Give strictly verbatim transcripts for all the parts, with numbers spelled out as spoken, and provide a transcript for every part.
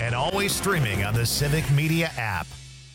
and always streaming on the Civic Media app.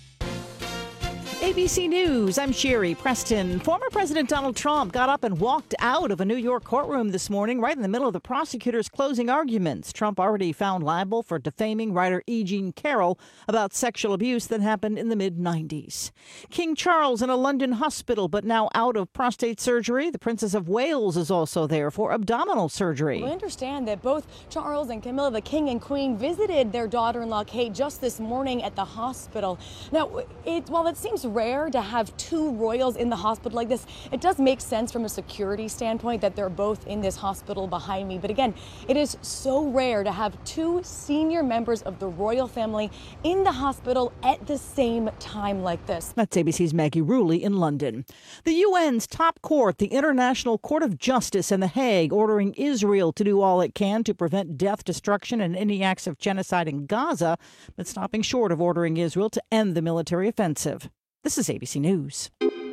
A B C News, I'm Sherry Preston. Former President Donald Trump got up and walked out of a New York courtroom this morning, right in the middle of the prosecutor's closing arguments. Trump already found liable for defaming writer E. Jean Carroll about sexual abuse that happened in the mid nineties. King Charles in a London hospital, but now out of prostate surgery. The Princess of Wales is also there for abdominal surgery. We understand that both Charles and Camilla, the King and Queen, visited their daughter-in-law Kate just this morning at the hospital. Now, it, while it seems rare to have two royals in the hospital like this, it does make sense from a security standpoint that they're both in this hospital behind me. But again, it is so rare to have two senior members of the royal family in the hospital at the same time like this. That's A B C's Maggie Rulli in London. The U N's top court, the International Court of Justice in The Hague, ordering Israel to do all it can to prevent death, destruction, and any acts of genocide in Gaza, but stopping short of ordering Israel to end the military offensive. This is A B C News.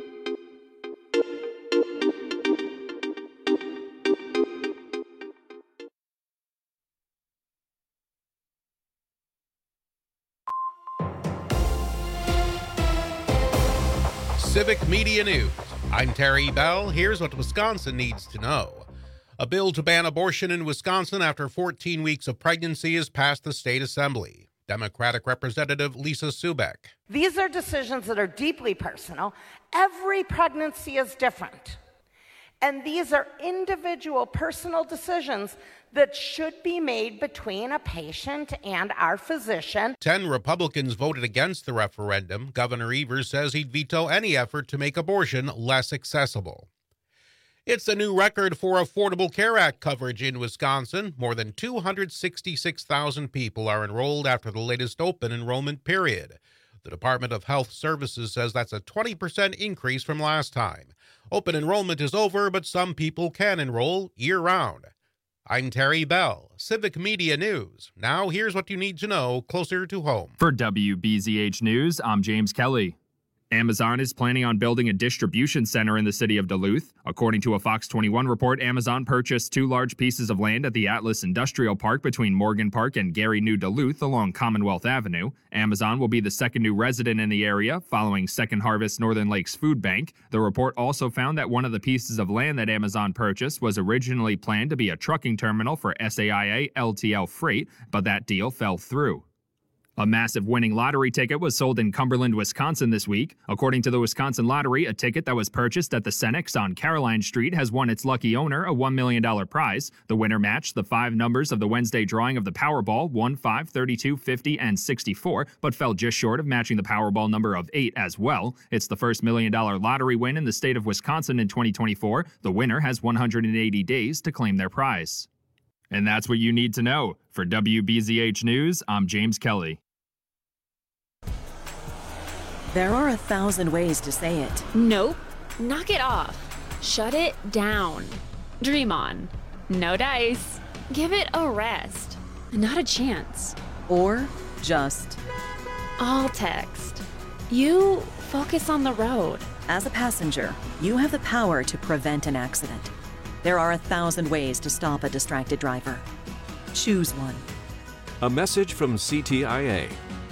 Civic Media News. I'm Terry Bell. Here's what Wisconsin needs to know. A bill to ban abortion in Wisconsin after fourteen weeks of pregnancy has passed the state assembly. Democratic Representative Lisa Subeck. These are decisions that are deeply personal. Every pregnancy is different. And these are individual personal decisions that should be made between a patient and our physician. Ten Republicans voted against the referendum. Governor Evers says he'd veto any effort to make abortion less accessible. It's a new record for Affordable Care Act coverage in Wisconsin. More than two hundred sixty-six thousand people are enrolled after the latest open enrollment period. The Department of Health Services says that's a twenty percent increase from last time. Open enrollment is over, but some people can enroll year-round. I'm Terry Bell, Civic Media News. Now here's what you need to know closer to home. For W B Z H News, I'm James Kelly. Amazon is planning on building a distribution center in the city of Duluth. According to a Fox twenty-one report, Amazon purchased two large pieces of land at the Atlas Industrial Park between Morgan Park and Gary New Duluth along Commonwealth Avenue. Amazon will be the second new resident in the area, following Second Harvest Northern Lakes Food Bank. The report also found that one of the pieces of land that Amazon purchased was originally planned to be a trucking terminal for S A I A L T L Freight, but that deal fell through. A massive winning lottery ticket was sold in Cumberland, Wisconsin this week. According to the Wisconsin Lottery, a ticket that was purchased at the Senex on Caroline Street has won its lucky owner a one million dollars prize. The winner matched the five numbers of the Wednesday drawing of the Powerball, one, five, thirty-two, fifty, and sixty-four, but fell just short of matching the Powerball number of eight as well. It's the first million dollar lottery win in the state of Wisconsin in twenty twenty-four. The winner has one hundred eighty days to claim their prize. And that's what you need to know. For W B Z H News, I'm James Kelly. There are a thousand ways to say it. Nope. Knock it off. Shut it down. Dream on. No dice. Give it a rest. Not a chance. Or just All text. You focus on the road. as a passenger, you have the power to prevent an accident. There are a thousand ways to stop a distracted driver. Choose one. A message from C T I A.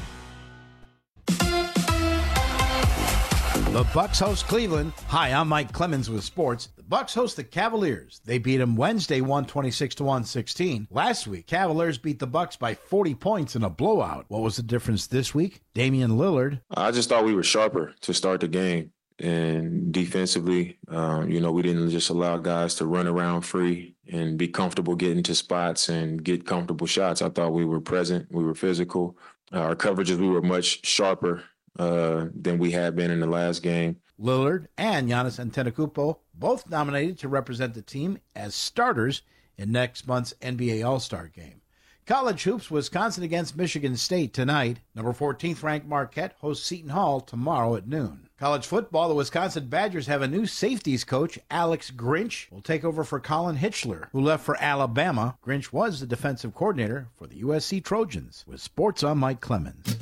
The Bucks host Cleveland. Hi, I'm Mike Clemens with sports. The Bucks host the Cavaliers. They beat them Wednesday one twenty-six to one sixteen. Last week, Cavaliers beat the Bucks by forty points in a blowout. What was the difference this week? Damian Lillard. I just thought we were sharper to start the game. And defensively, uh, you know, we didn't just allow guys to run around free and be comfortable getting to spots and get comfortable shots. I thought we were present. We were physical. Uh, our coverages, we were much sharper uh, than we had been in the last game. Lillard and Giannis Antetokounmpo both nominated to represent the team as starters in next month's N B A All-Star Game. College hoops, Wisconsin against Michigan State tonight. Number fourteenth ranked Marquette hosts Seton Hall tomorrow at noon. College football, the Wisconsin Badgers have a new safeties coach. Alex Grinch will take over for Colin Hitchler, who left for Alabama. Grinch was the defensive coordinator for the U S C Trojans. With sports, I'm Mike Clemens.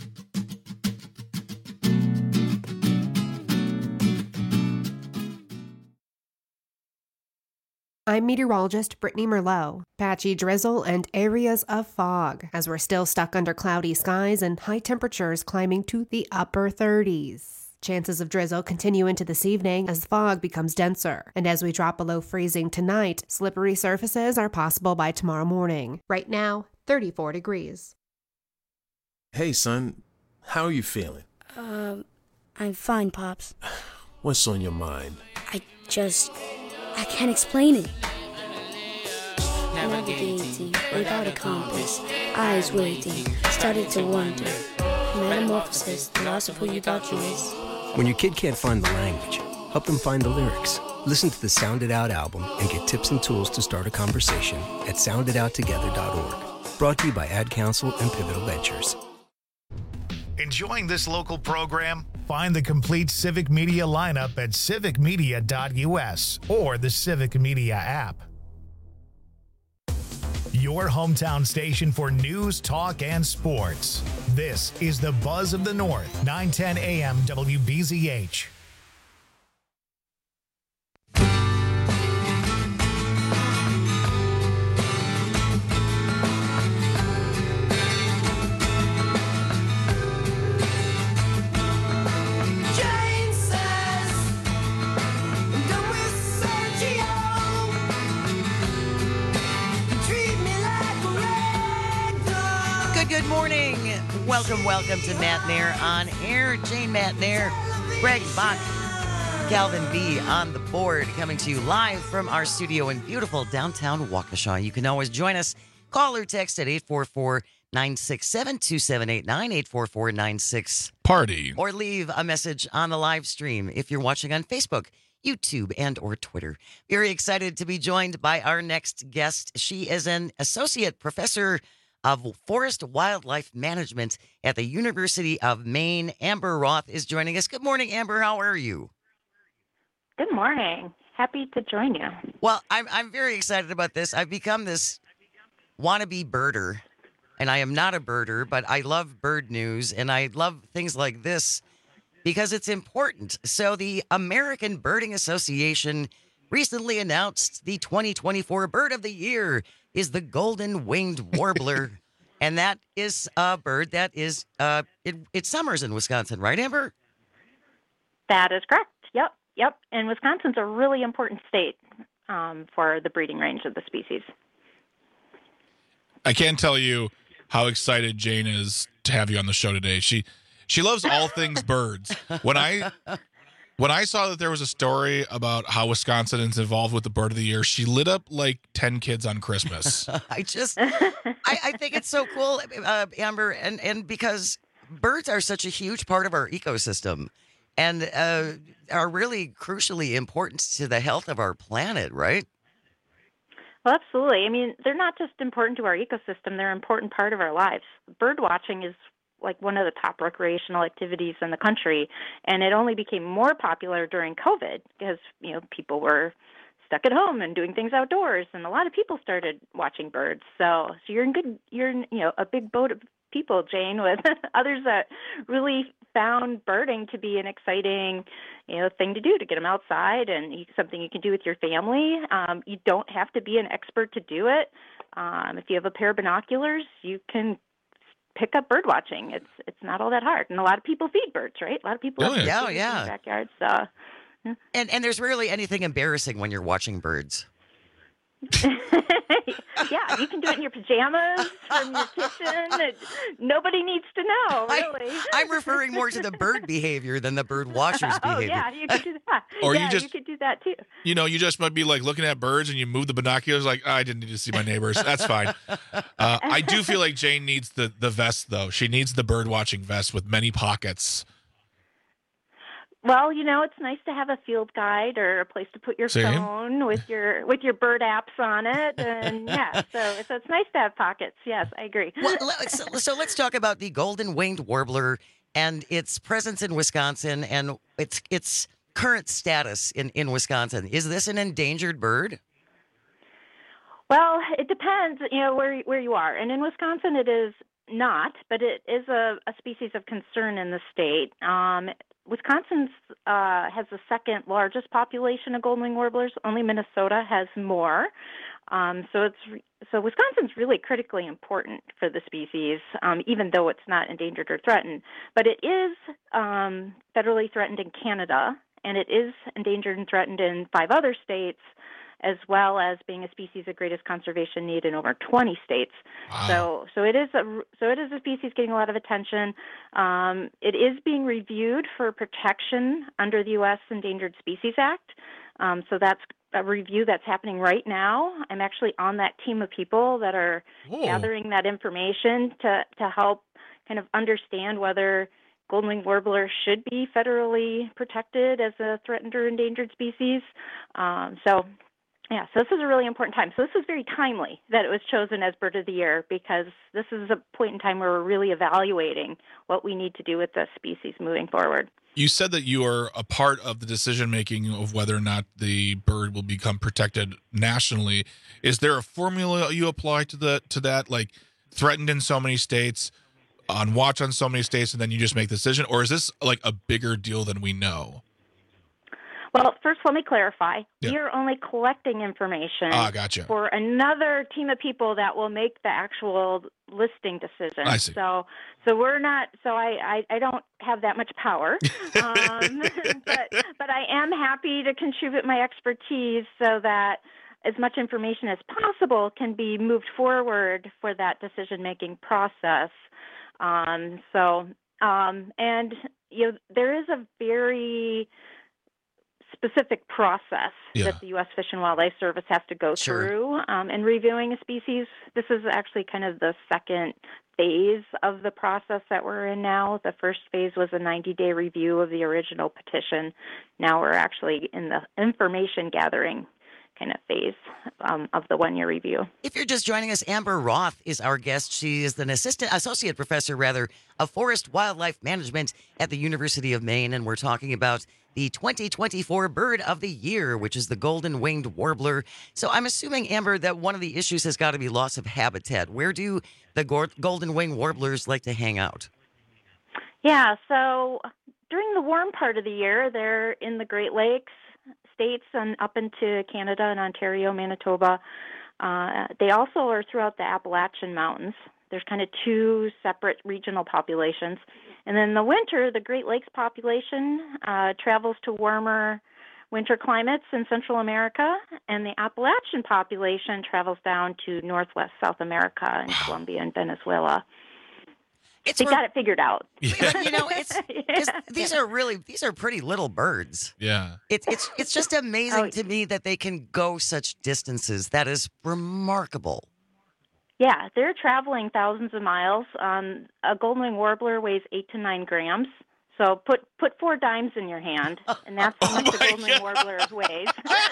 I'm meteorologist Brittany Merlot. Patchy drizzle and areas of fog as we're still stuck under cloudy skies and high temperatures climbing to the upper thirties. Chances of drizzle continue into this evening as the fog becomes denser. And as we drop below freezing tonight, slippery surfaces are possible by tomorrow morning. Right now, thirty-four degrees. Hey, son. How are you feeling? Um, I'm fine, Pops. What's on your mind? I just... I can't explain it. Navigating without a compass, eyes waiting, started to wonder. Metamorphosis, the loss of who you thought you was. When your kid can't find the language, help them find the lyrics. Listen to the Sound It Out album and get tips and tools to start a conversation at sound it out together dot org. Brought to you by Ad Council and Pivotal Ventures. Enjoying this local program? Find the complete Civic Media lineup at civic media dot u s or the Civic Media app. Your hometown station for news, talk, and sports. This is the Buzz of the North, nine ten a m W B Z H. Good morning. Welcome, welcome to Matt Nair on air. Jane Matt Nair, Greg Bach, Calvin B on the board, coming to you live from our studio in beautiful downtown Waukesha. You can always join us. Call or text at eight four four, nine six seven, two seven eight nine, eight four four nine six. Party. Or leave a message on the live stream if you're watching on Facebook, YouTube, and or Twitter. Very excited to be joined by our next guest. She is an associate professor of Forest Wildlife Management at the University of Maine. Amber Roth is joining us. Good morning, Amber. How are you? Good morning. Happy to join you. Well, I'm I'm very excited about this. I've become this wannabe birder, and I am not a birder, but I love bird news, and I love things like this because it's important. So the American Birding Association recently announced the twenty twenty-four Bird of the Year is the golden winged warbler. And that is a bird that is, uh, it, it summers in Wisconsin, right, Amber? That is correct. Yep, yep. And Wisconsin's a really important state um, for the breeding range of the species. I can't tell you how excited Jane is to have you on the show today. She she loves all things birds. When I when I saw that there was a story about how Wisconsin is involved with the Bird of the Year, she lit up like ten kids on Christmas. I just, I, I think it's so cool, uh, Amber, and, and because birds are such a huge part of our ecosystem and uh, are really crucially important to the health of our planet, right? Well, absolutely. I mean, they're not just important to our ecosystem, they're an important part of our lives. Bird watching is like one of the top recreational activities in the country, and it only became more popular during COVID because, you know, people were stuck at home and doing things outdoors, and a lot of people started watching birds. So, so you're in good, you're in, you know, a big boat of people, Jane, with others that really found birding to be an exciting, you know, thing to do, to get them outside and you, something you can do with your family. Um, you don't have to be an expert to do it. Um, if you have a pair of binoculars, you can pick up bird watching. It's it's not all that hard, and a lot of people feed birds, right? A lot of people oh, have yeah, birds yeah. in their backyards. So, yeah. and and there's rarely anything embarrassing when you're watching birds. Yeah, you can do it in your pajamas from your kitchen. Nobody needs to know, really. I, I'm referring more to the bird behavior than the bird watcher's oh, behavior. yeah, you could do that. Or yeah, you just, you could do that too. You know, you just might be like looking at birds and you move the binoculars like, oh, I didn't need to see my neighbors. That's fine. Uh, I do feel like Jane needs the, the vest, though. She needs the bird watching vest with many pockets. Well, you know, it's nice to have a field guide or a place to put your Same. phone with your with your bird apps on it, and yeah, so so it's nice to have pockets. Yes, I agree. Well, so, so let's talk about the golden winged warbler and its presence in Wisconsin and its its current status in, in Wisconsin. Is this an endangered bird? Well, it depends, you know, where where you are, and in Wisconsin, it is not, but it is a, a species of concern in the state. Um, Wisconsin's uh, has the second largest population of golden winged warblers. Only Minnesota has more. Um, so it's so Wisconsin's really critically important for the species, um, even though it's not endangered or threatened. But it is um, federally threatened in Canada, and it is endangered and threatened in five other states, as well as being a species of greatest conservation need in over twenty states. Wow. So, so it is a so it is a species getting a lot of attention. Um, it is being reviewed for protection under the U S Endangered Species Act. Um, so that's a review that's happening right now. I'm actually on that team of people that are Whoa. gathering that information to to help kind of understand whether golden winged warbler should be federally protected as a threatened or endangered species. Um, so. Yeah, so this is a really important time. So this is very timely that it was chosen as Bird of the Year, because this is a point in time where we're really evaluating what we need to do with the species moving forward. You said that you are a part of the decision-making of whether or not the bird will become protected nationally. Is there a formula you apply to the to that, like threatened in so many states, on watch on so many states, and then you just make the decision? Or is this like a bigger deal than we know? Well, first, let me clarify. Yeah. We are only collecting information ah, gotcha. for another team of people that will make the actual listing decision. I see. So, so we're not. So I, I, I don't have that much power, um, but but I am happy to contribute my expertise so that as much information as possible can be moved forward for that decision-making process. Um, so, um, and you know, there is a very specific process yeah. that the U S Fish and Wildlife Service has to go Sure. through um, in reviewing a species. This is actually kind of the second phase of the process that we're in now. The first phase was a ninety-day review of the original petition. Now we're actually in the information gathering kind of phase um, of the one-year review. If you're just joining us, Amber Roth is our guest. She is an assistant, associate professor, rather, of forest wildlife management at the University of Maine, and we're talking about the twenty twenty-four Bird of the Year, which is the golden winged warbler. So I'm assuming, Amber, that one of the issues has got to be loss of habitat. Where do the go- golden winged warblers like to hang out? Yeah, so during the warm part of the year, they're in the Great Lakes states and up into Canada and Ontario, Manitoba. Uh, they also are throughout the Appalachian Mountains. There's kind of two separate regional populations. And then in the winter, the Great Lakes population uh, travels to warmer winter climates in Central America, and the Appalachian population travels down to northwest South America and wow. Colombia and Venezuela. It's they re- got it figured out. Yeah. You know, it's yeah. these are really these are pretty little birds. Yeah, it's it's it's just amazing oh. to me that they can go such distances. That is remarkable. Yeah, they're traveling thousands of miles. Um, a golden winged warbler weighs eight to nine grams. So put put four dimes in your hand, and that's how much oh the golden winged warbler weighs.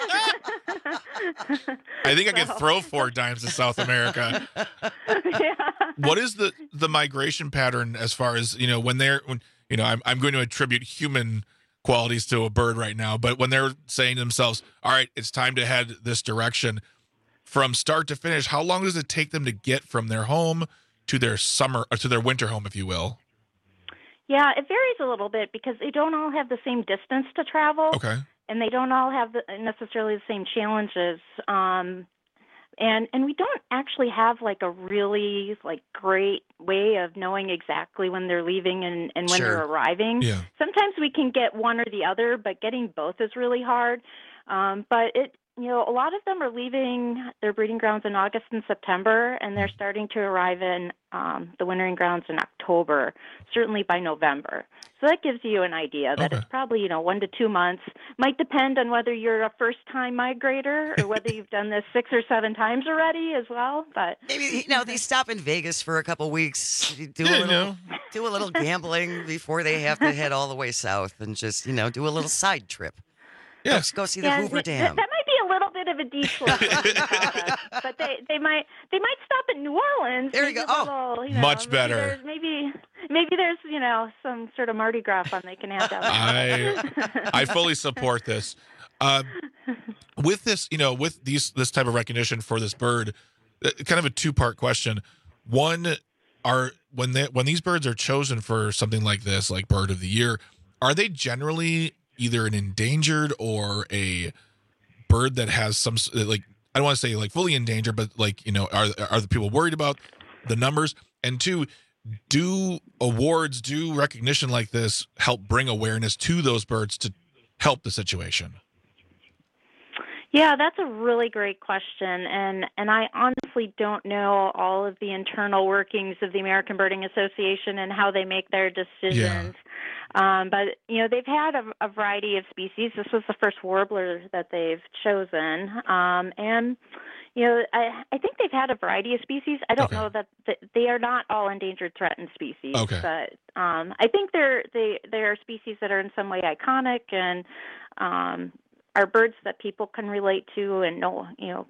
I think I could throw four dimes to South America. Yeah. What is the, the migration pattern as far as, you know, when they're, when, you know, I'm, I'm going to attribute human qualities to a bird right now, but when they're saying to themselves, all right, it's time to head this direction, from start to finish, how long does it take them to get from their home to their summer, or to their winter home, if you will? Yeah, it varies a little bit because they don't all have the same distance to travel. Okay. And they don't all have the, necessarily the same challenges. Um, and and we don't actually have like a really like great way of knowing exactly when they're leaving and, and when Sure. they're arriving. Yeah. Sometimes we can get one or the other, but getting both is really hard. Um, but it you know, a lot of them are leaving their breeding grounds in August and September, and they're starting to arrive in um, the wintering grounds in October, certainly by November. So that gives you an idea that Okay. it's probably, you know, one to two months. Might depend on whether you're a first-time migrator or whether you've done this six or seven times already as well. But Maybe, you know, they stop in Vegas for a couple weeks, do a Yeah, you little, know. do a little gambling before they have to head all the way south, and just, you know, do a little side trip. Yeah. Let's go see the Yeah, Hoover th- Dam. That might be a little bit of a detour, process, but they, they might they might stop at New Orleans. There you maybe go. a Oh, little, you know, much maybe better. there's- Maybe maybe there's you know some sort of Mardi Gras fun they can have down there. I I fully support this. Uh, with this, you know, with these this type of recognition for this bird, uh, kind of a two part question. One, are when they when these birds are chosen for something like this, like Bird of the Year, are they generally either an endangered or a bird that has some, like, I don't want to say like fully endangered, but like, you know, are are the people worried about the numbers? And two, do awards, do recognition like this help bring awareness to those birds to help the situation? Yeah, that's a really great question, and and I honestly don't know all of the internal workings of the American Birding Association and how they make their decisions. Yeah. Um, but you know, they've had a, a variety of species. This was the first warbler that they've chosen, um, and you know, I I think they've had a variety of species. I don't okay. know that, that they are not all endangered, threatened species. Okay. But um, I think they're they they are species that are in some way iconic and. Um, are birds that people can relate to and know, you know,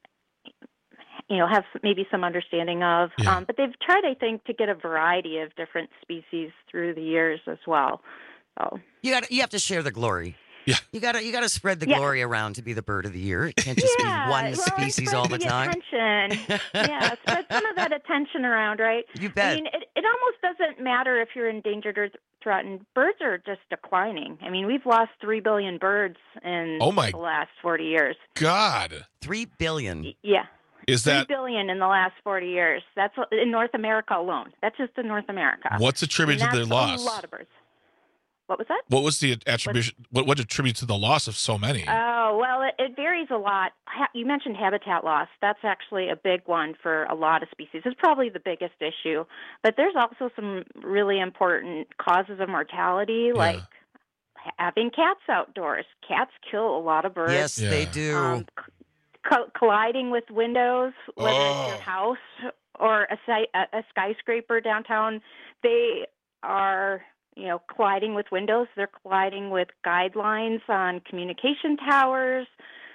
you know, have maybe some understanding of. Yeah. Um, but they've tried, I think, to get a variety of different species through the years as well. So you got you have to share the glory. Yeah, you got to you got to spread the yeah. glory around to be the bird of the year. It can't just yeah. be one well, species all the, the time. Attention. yeah, spread some of that attention around, right? You bet. I mean, it, it almost doesn't matter if you're endangered or threatened. Birds are just declining. I mean, we've lost three billion birds in oh my the last forty years. God, three billion. Yeah. Is that three billion in the last forty years? That's in North America alone. That's just in North America. What's attributed to their loss? A lot of birds. What was that? What was the attribution? What what attributes to the loss of so many? Oh, well, it, it varies a lot. Ha- you mentioned habitat loss. That's actually a big one for a lot of species. It's probably the biggest issue. But there's also some really important causes of mortality, Yeah. like having cats outdoors. Cats kill a lot of birds. Yes, Yeah. they do. Um, co- colliding with windows, whether Oh. it's your house or a, si- a, a skyscraper downtown, they are, you know, colliding with windows. They're colliding with guidelines on communication towers.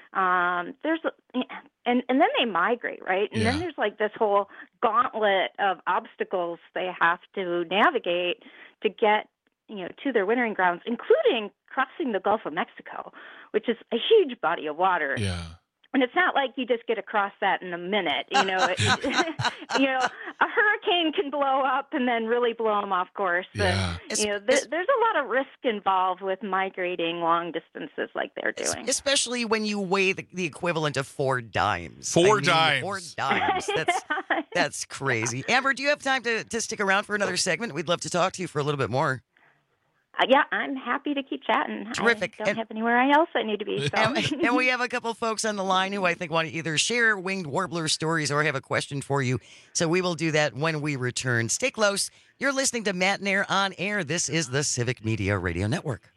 Um, there's, and and then they migrate, right? And Yeah. then there's like this whole gauntlet of obstacles they have to navigate to get, you know, to their wintering grounds, including crossing the Gulf of Mexico, which is a huge body of water. Yeah. And it's not like you just get across that in a minute. You know, it, you know, a hurricane can blow up and then really blow them off course. Yeah. And, you know, th- there's a lot of risk involved with migrating long distances like they're doing. Especially when you weigh the, the equivalent of four dimes. Four I mean, dimes. Four dimes. That's that's crazy. Amber, do you have time to, to stick around for another segment? We'd love to talk to you for a little bit more. Uh, yeah, I'm happy to keep chatting. Terrific. I don't And- have anywhere else I need to be. So. And, and we have a couple folks on the line who I think want to either share winged warbler stories or have a question for you. So we will do that when we return. Stay close. You're listening to Matt and Air on Air. This is the Civic Media Radio Network.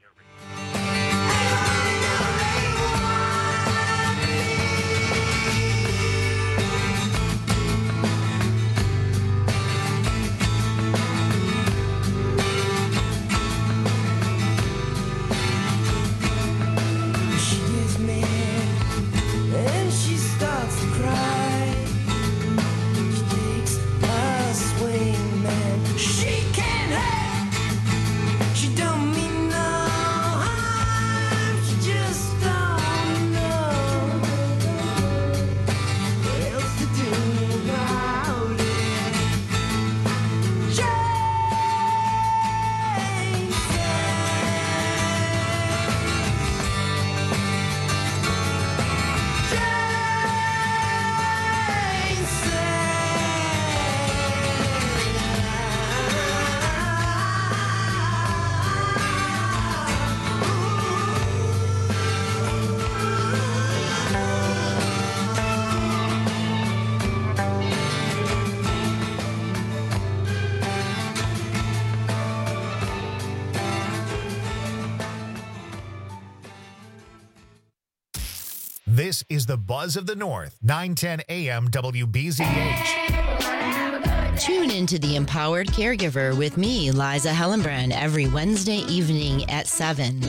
This is the Buzz of the North, nine ten A M W B Z H. Tune into The Empowered Caregiver with me, Liza Hellenbrand, every Wednesday evening at seven.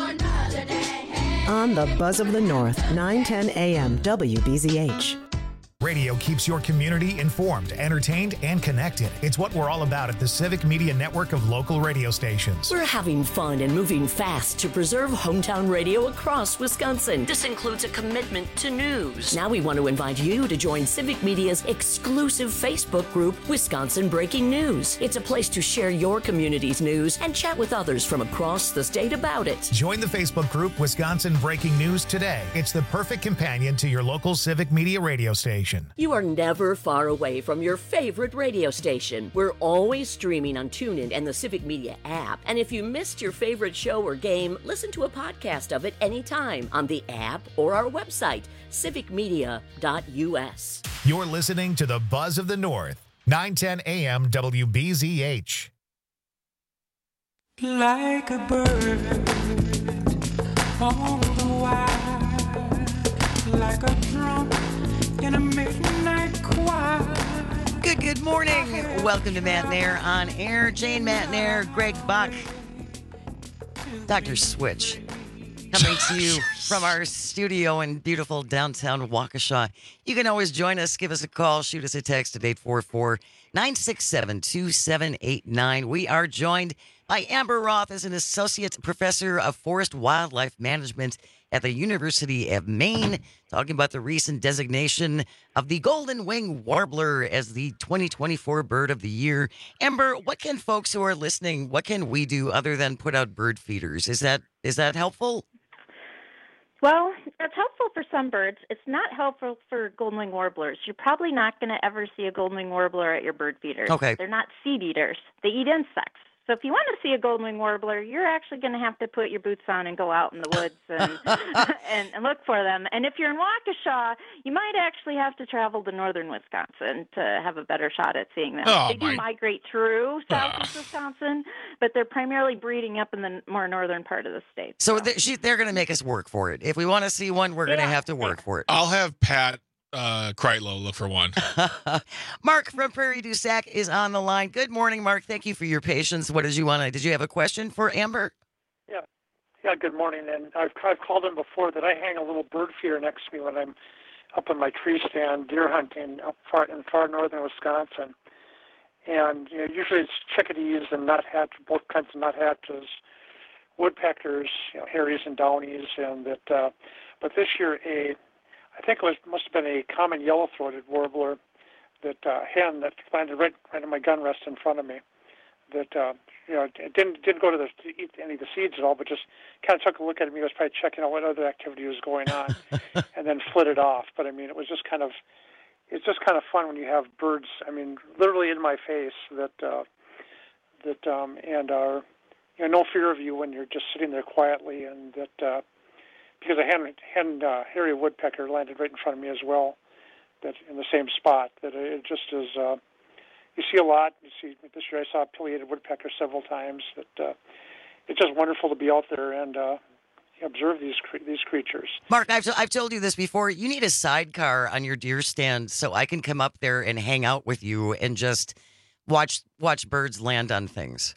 On the Buzz of the North, nine ten A M W B Z H. Radio keeps your community informed, entertained, and connected. It's what we're all about at the Civic Media Network of local radio stations. We're having fun and moving fast to preserve hometown radio across Wisconsin. This includes a commitment to news. Now we want to invite you to join Civic Media's exclusive Facebook group, Wisconsin Breaking News. It's a place to share your community's news and chat with others from across the state about it. Join the Facebook group Wisconsin Breaking News today. It's the perfect companion to your local Civic Media radio station. You are never far away from your favorite radio station. We're always streaming on TuneIn and the Civic Media app. And if you missed your favorite show or game, listen to a podcast of it anytime on the app or our website, civic media dot u s. You're listening to the Buzz of the North, nine ten A M W B Z H. Like a bird on the wire, like a drum in a midnight choir. Good, good morning. Welcome to Matt Nair on Air. Jane Matt Nair, Greg Bach, Doctor Switch, coming to you from our studio in beautiful downtown Waukesha. You can always join us. Give us a call. Shoot us a text at eight four four, nine six seven, two seven eight nine. We are joined by Amber Roth as an associate professor of forest wildlife management at the University of Maine, talking about the recent designation of the golden wing warbler as the twenty twenty-four bird of the year. Amber, what can folks who are listening, what can we do other than put out bird feeders? Is that is that helpful? Well, it's helpful for some birds. It's not helpful for golden wing warblers. You're probably not going to ever see a golden wing warbler at your bird feeder. Okay. They're not seed eaters. They eat insects. So if you want to see a golden wing warbler, you're actually going to have to put your boots on and go out in the woods and, and, and look for them. And if you're in Waukesha, you might actually have to travel to northern Wisconsin to have a better shot at seeing them. Oh, they do my. migrate through southeast Uh. Wisconsin, but they're primarily breeding up in the more northern part of the state. So th- she, they're going to make us work for it. If we want to see one, we're going to Yeah. have to work for it. I'll have Pat uh, Kreitlow look for one. Mark from Prairie du Sac is on the line. Good morning, Mark. Thank you for your patience. What did you want to? Did you have a question for Amber? Yeah, yeah. Good morning. And I've I've called in before that I hang a little bird feeder next to me when I'm up in my tree stand deer hunting up far in far northern Wisconsin. And you know, usually it's chickadees and nuthatch, both kinds of nuthatches, woodpeckers, you know, Harrys and Downies, and that. Uh, but this year, a I think it was must have been a common yellow-throated warbler, that uh, hen that landed right right in my gun rest in front of me. That uh, you know it didn't didn't go to, the, to eat any of the seeds at all, but just kind of took a look at me. He was probably checking out what other activity was going on, and then flitted off. But I mean, it was just kind of it's just kind of fun when you have birds. I mean, literally in my face that uh, that um, and are you know no fear of you when you're just sitting there quietly, and that. Uh, Because a hen, hen uh, hairy woodpecker landed right in front of me as well, that in the same spot. That it just is. Uh, you see a lot. You see this year I saw a pileated woodpecker several times. That uh, it's just wonderful to be out there and uh, observe these cre- these creatures. Mark, I've I've told you this before. You need a sidecar on your deer stand so I can come up there and hang out with you and just watch watch birds land on things.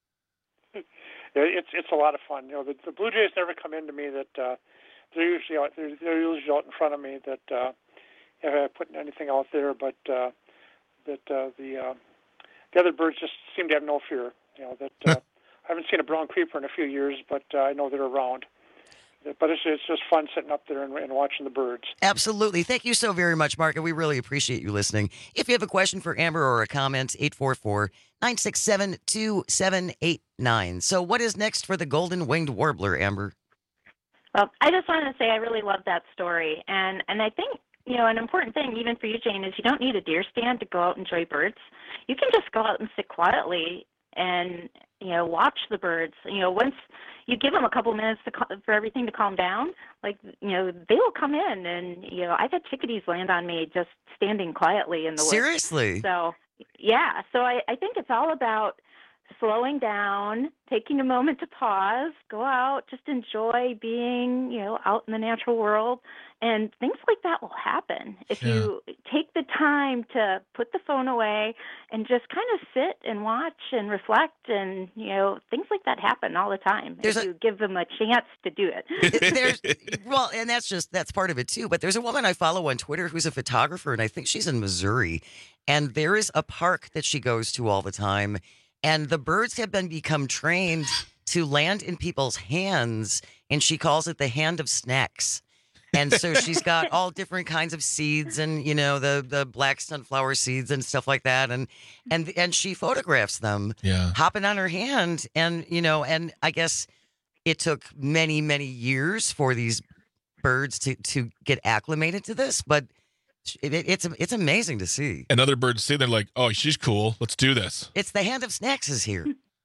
It's it's a lot of fun. You know, the, the blue jays never come into me. That uh, they're usually out, they're, they're usually out in front of me. That uh, if I put anything out there, but uh, that uh, the uh, the other birds just seem to have no fear. You know that uh, I haven't seen a brown creeper in a few years, but uh, I know they're around. But it's it's just fun sitting up there and, and watching the birds. Absolutely. Thank you so very much, Mark, and we really appreciate you listening. If you have a question for Amber or a comment, eight four four, nine six seven, two seven eight nine. So what is next for the golden winged warbler, Amber? Well, I just wanted to say I really love that story. And, and I think, you know, an important thing, even for you, Jane, is you don't need a deer stand to go out and enjoy birds. You can just go out and sit quietly and, you know, watch the birds. You know, once you give them a couple minutes to cal- for everything to calm down, like, you know, they will come in. And, you know, I've had chickadees land on me just standing quietly in the woods. Seriously? So, yeah. So I, I think it's all about slowing down, taking a moment to pause, go out, just enjoy being, you know, out in the natural world. And things like that will happen if Yeah. you take the time to put the phone away and just kind of sit and watch and reflect. And, you know, things like that happen all the time There's if a- you give them a chance to do it. There's well, and that's just that's part of it too. But there's a woman I follow on Twitter who's a photographer, and I think she's in Missouri. And there is a park that she goes to all the time, and the birds have been become trained to land in people's hands, and she calls it the hand of snacks. And so she's got all different kinds of seeds, and you know the the black sunflower seeds and stuff like that, and and and she photographs them, Yeah. hopping on her hand, and you know, and I guess it took many many years for these birds to to get acclimated to this, but it, it, it's it's amazing to see. And other birds see, they're like, oh, she's cool. Let's do this. It's the hand of snacks is here.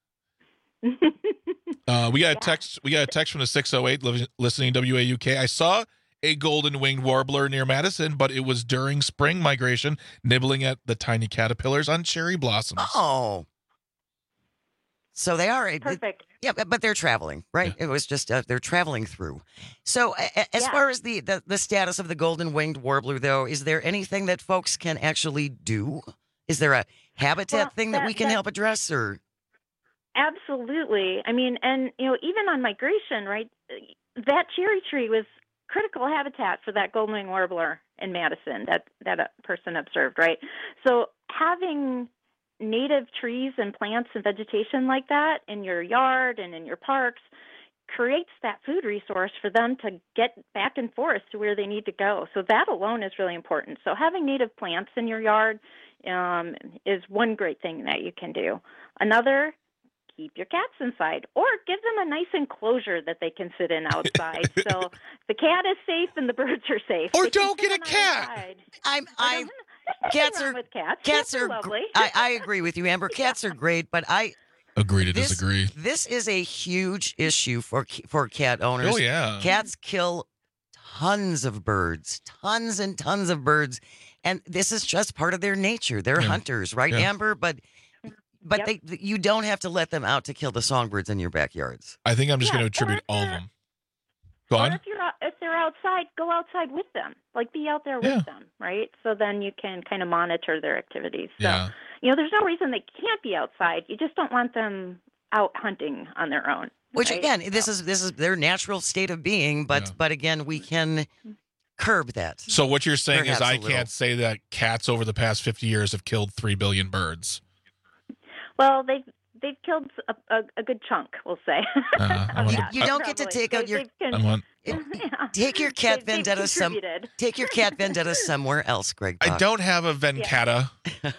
Uh, we got a text. We got a text from the six oh eight li- listening to W A U K. I saw a golden winged warbler near Madison, but it was during spring migration, nibbling at the tiny caterpillars on cherry blossoms. Oh, so they are Perfect. Yeah, but, but they're traveling, right? It was just uh, they're traveling through. So, a- a- as Yeah. far as the, the the status of the golden winged warbler, though, is there anything that folks can actually do? Is there a habitat Well, thing that, that- we can that- help address, or? Absolutely. I mean, and, you know, even on migration, right, that cherry tree was critical habitat for that golden winged warbler in Madison that, that a person observed, right? So having native trees and plants and vegetation like that in your yard and in your parks creates that food resource for them to get back and forth to where they need to go. So that alone is really important. So having native plants in your yard um, is one great thing that you can do. Another, keep your cats inside, or give them a nice enclosure that they can sit in outside. So the cat is safe and the birds are safe. Or They can don't sit get a on cat. outside. I'm I. Nothing Cats wrong are with cats. cats are are. lovely. I, I agree with you, Amber. Cats are great, but I Agree to this, disagree. This is a huge issue for for cat owners. Oh, yeah. Cats kill tons of birds, tons and tons of birds, and this is just part of their nature. They're Yeah. hunters, right, Yeah. Amber? But but Yep. they you don't have to let them out to kill the songbirds in your backyards. I think I'm just Yeah, going to attribute all of them. Go Or on. if you're out- if they're outside, go outside with them. Like be out there with Yeah. them, right? So then you can kind of monitor their activities. So Yeah. you know, there's no reason they can't be outside. You just don't want them out hunting on their own. Which right? again, this is this is their natural state of being, but Yeah. but again, we can curb that. So what you're saying is Perhaps a I little. can't say that cats over the past fifty years have killed three billion birds. Well, they've they've killed a, a, a good chunk, we'll say. Uh, I want You, to- you don't get to Probably. take out They- your they've con- I want- yeah. take your cat They've- they've vendetta some contributed. take your cat vendetta somewhere else, Greg. I Bach. don't have a Vencata.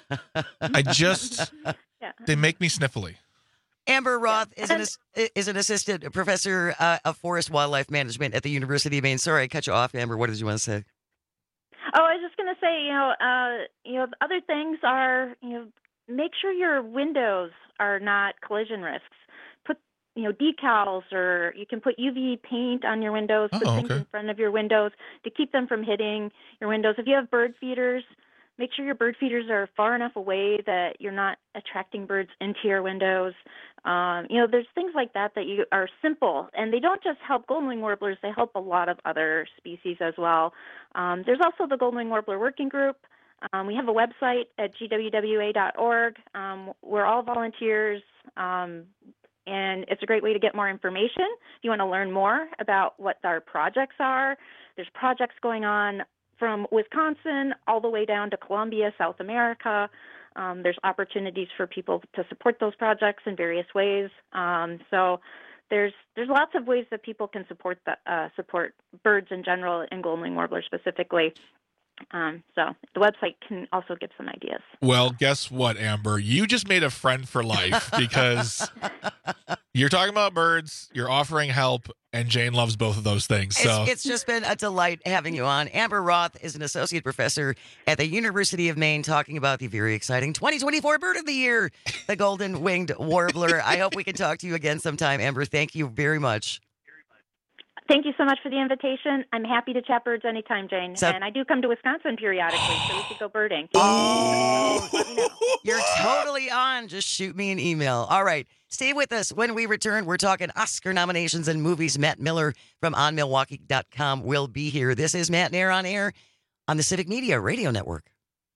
I just Yeah. they make me sniffly. Amber Roth is an ass- is an assistant professor uh, of forest wildlife management at the University of Maine. Sorry, I cut you off, Amber. What did you want to say? Oh, I was just going to say, you know, uh, you know, other things are, you know, make sure your windows are not collision risks. Put, you know, decals, or you can put U V paint on your windows. Put Oh, things okay. in front of your windows to keep them from hitting your windows. If you have bird feeders, make sure your bird feeders are far enough away that you're not attracting birds into your windows. Um, you know, there's things like that that you are simple, and they don't just help golden wing warblers; they help a lot of other species as well. Um, there's also the Golden Wing Warbler Working Group. Um, we have a website at G W W A dot org. Um, we're all volunteers, um, and it's a great way to get more information. If you want to learn more about what our projects are, there's projects going on from Wisconsin all the way down to Colombia, South America. Um, there's opportunities for people to support those projects in various ways. Um, so there's there's lots of ways that people can support the uh, support birds in general and golden wing warblers specifically. Um, so the website can also give some ideas. Well, guess what, Amber? You just made a friend for life because you're talking about birds, you're offering help, and Jane loves both of those things. So It's, it's just been a delight having you on. Amber Roth is an associate professor at the University of Maine, talking about the very exciting twenty twenty-four Bird of the Year, the golden winged warbler. I hope we can talk to you again sometime, Amber. Thank you very much. Thank you so much for the invitation. I'm happy to chat birds anytime, Jane. So- and I do come to Wisconsin periodically, so we could go birding. Oh, you're totally on. Just shoot me an email. All right. Stay with us. When we return, we're talking Oscar nominations and movies. Matt Miller from on milwaukee dot com will be here. This is Matt and Air on Air on the Civic Media Radio Network.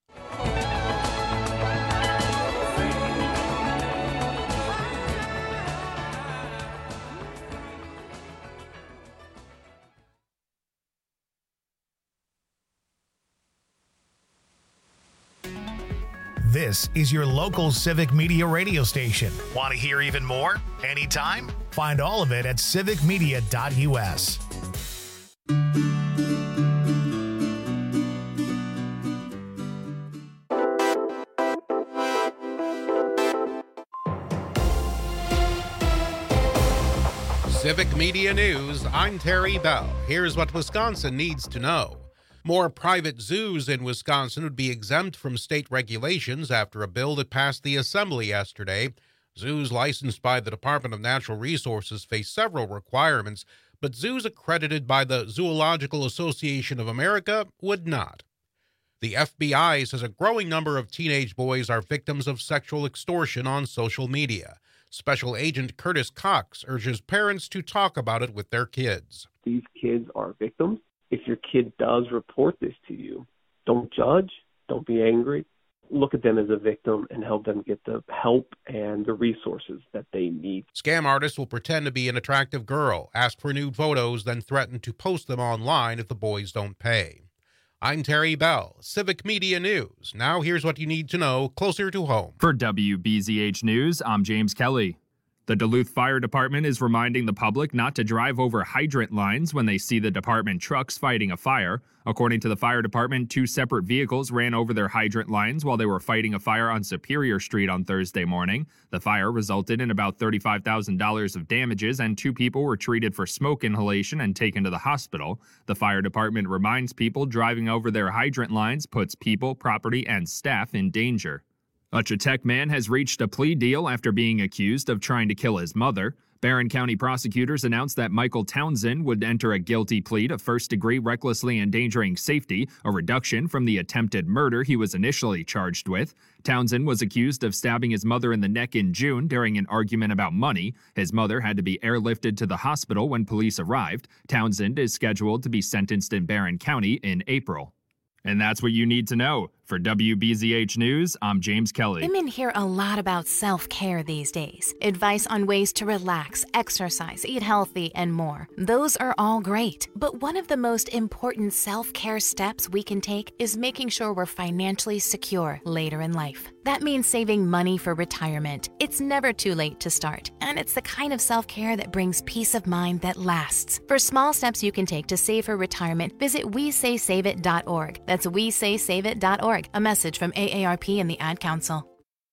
This is your local Civic Media radio station. Want to hear even more? Anytime? Find all of it at civic media dot U S. Civic Media News, I'm Terry Bell. Here's what Wisconsin needs to know. More private zoos in Wisconsin would be exempt from state regulations after a bill that passed the Assembly yesterday. Zoos licensed by the Department of Natural Resources face several requirements, but zoos accredited by the Zoological Association of America would not. The F B I says a growing number of teenage boys are victims of sexual extortion on social media. Special Agent Curtis Cox urges parents to talk about it with their kids. These kids are victims. If your kid does report this to you, don't judge, don't be angry. Look at them as a victim and help them get the help and the resources that they need. Scam artists will pretend to be an attractive girl, ask for nude photos, then threaten to post them online if the boys don't pay. I'm Terry Bell, Civic Media News. Now here's what you need to know closer to home. For W B Z H News, I'm James Kelly. The Duluth Fire Department is reminding the public not to drive over hydrant lines when they see the department trucks fighting a fire. According to the fire department, two separate vehicles ran over their hydrant lines while they were fighting a fire on Superior Street on Thursday morning. The fire resulted in about thirty-five thousand dollars of damages, and two people were treated for smoke inhalation and taken to the hospital. The fire department reminds people driving over their hydrant lines puts people, property, and staff in danger. A Chetek man has reached a plea deal after being accused of trying to kill his mother. Barron County prosecutors announced that Michael Townsend would enter a guilty plea to first-degree recklessly endangering safety, a reduction from the attempted murder he was initially charged with. Townsend was accused of stabbing his mother in the neck in June during an argument about money. His mother had to be airlifted to the hospital when police arrived. Townsend is scheduled to be sentenced in Barron County in April. And that's what you need to know. For W B Z H News, I'm James Kelly. Women hear a lot about self-care these days. Advice on ways to relax, exercise, eat healthy, and more. Those are all great. But one of the most important self-care steps we can take is making sure we're financially secure later in life. That means saving money for retirement. It's never too late to start. And it's the kind of self-care that brings peace of mind that lasts. For small steps you can take to save for retirement, visit we say save it dot org. That's we say save it dot org. A message from A A R P and the Ad Council.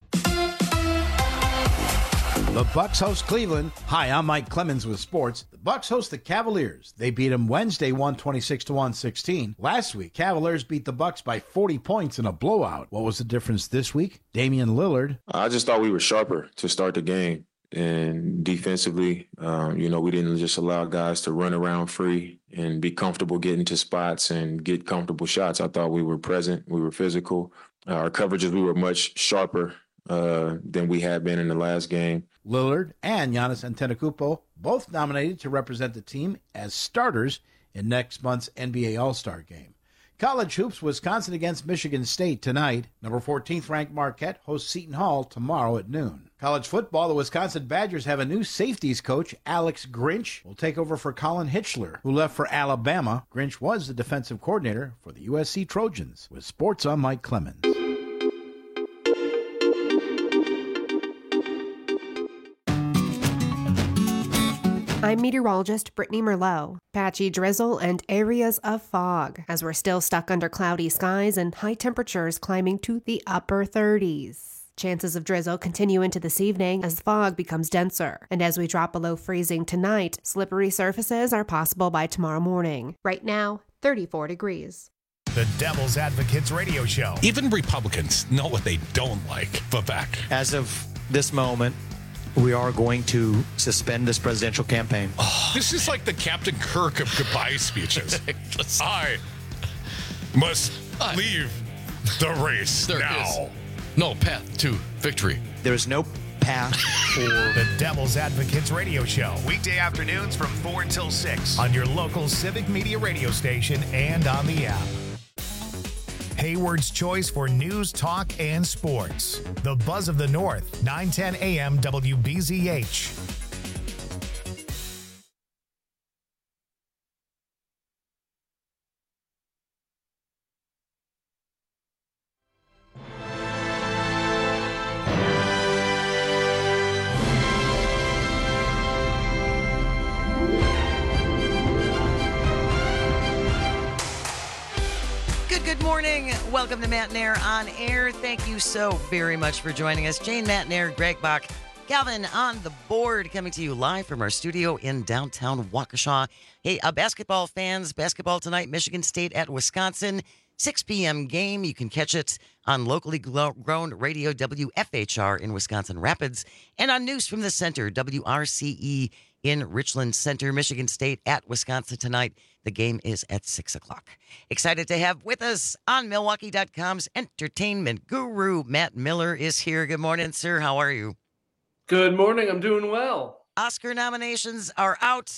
The Bucks host Cleveland. Hi, I'm Mike Clemens with sports. The Bucks host the Cavaliers. They beat them Wednesday, one twenty-six to one sixteen. Last week, Cavaliers beat the Bucks by forty points in a blowout. What was the difference this week? Damian Lillard. I just thought we were sharper to start the game. And defensively, um, you know, we didn't just allow guys to run around free and be comfortable getting to spots and get comfortable shots. I thought we were present. We were physical. Uh, our coverages, we were much sharper uh, than we had been in the last game. Lillard and Giannis Antetokounmpo both nominated to represent the team as starters in next month's N B A All-Star Game. College hoops, Wisconsin against Michigan State tonight. Number fourteenth ranked Marquette hosts Seton Hall tomorrow at noon. College football, the Wisconsin Badgers have a new safeties coach. Alex Grinch will take over for Colin Hitchler, who left for Alabama. Grinch was the defensive coordinator for the U S C Trojans. With sports, I'm Mike Clemens. I'm meteorologist Brittany Merlot. Patchy drizzle and areas of fog as we're still stuck under cloudy skies and high temperatures climbing to the upper thirties. Chances of drizzle continue into this evening as fog becomes denser. And as we drop below freezing tonight, slippery surfaces are possible by tomorrow morning. Right now, thirty-four degrees. The Devil's Advocates Radio Show. Even Republicans know what they don't like. Vivek. As of this moment, we are going to suspend this presidential campaign. Oh, this is like the Captain Kirk of goodbye speeches. I must leave the race there now. Is no path to victory. There is no path for the Devil's Advocates Radio Show. Weekday afternoons from four until six on your local Civic Media radio station and on the app. Hayward's choice for news, talk, and sports. The Buzz of the North, nine ten a m W B Z H. Good morning. Welcome to Matt and Air on Air. Thank you so very much for joining us. Jane, Matt and Air, Greg Bach, Calvin on the board, coming to you live from our studio in downtown Waukesha. Hey, uh, basketball fans, basketball tonight, Michigan State at Wisconsin, six p.m. game. You can catch it on locally grown radio W F H R in Wisconsin Rapids and on News from the Center, W R C E in Richland Center. Michigan State at Wisconsin tonight. The game is at six o'clock. Excited to have with us on Milwaukee dot com's entertainment guru, Matt Miller is here. Good morning, sir. How are you? Good morning. I'm doing well. Oscar nominations are out.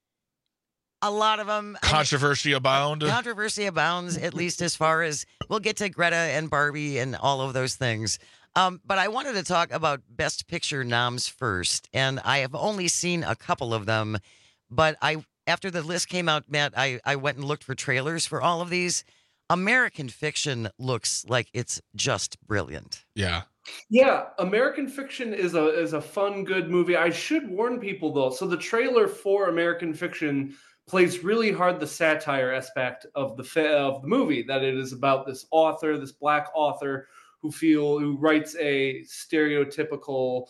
A lot of them. Controversy abound. Controversy abounds, at least as far as we'll get to Greta and Barbie and all of those things. Um, but I wanted to talk about Best Picture noms first, and I have only seen a couple of them, but I after the list came out, Matt, I, I went and looked for trailers for all of these. American Fiction looks like it's just brilliant. Yeah. Yeah, American Fiction is a is a fun, good movie. I should warn people, though. So the trailer for American Fiction plays really hard the satire aspect of the fa- of the movie, that it is about this author, this black author who feel who writes a stereotypical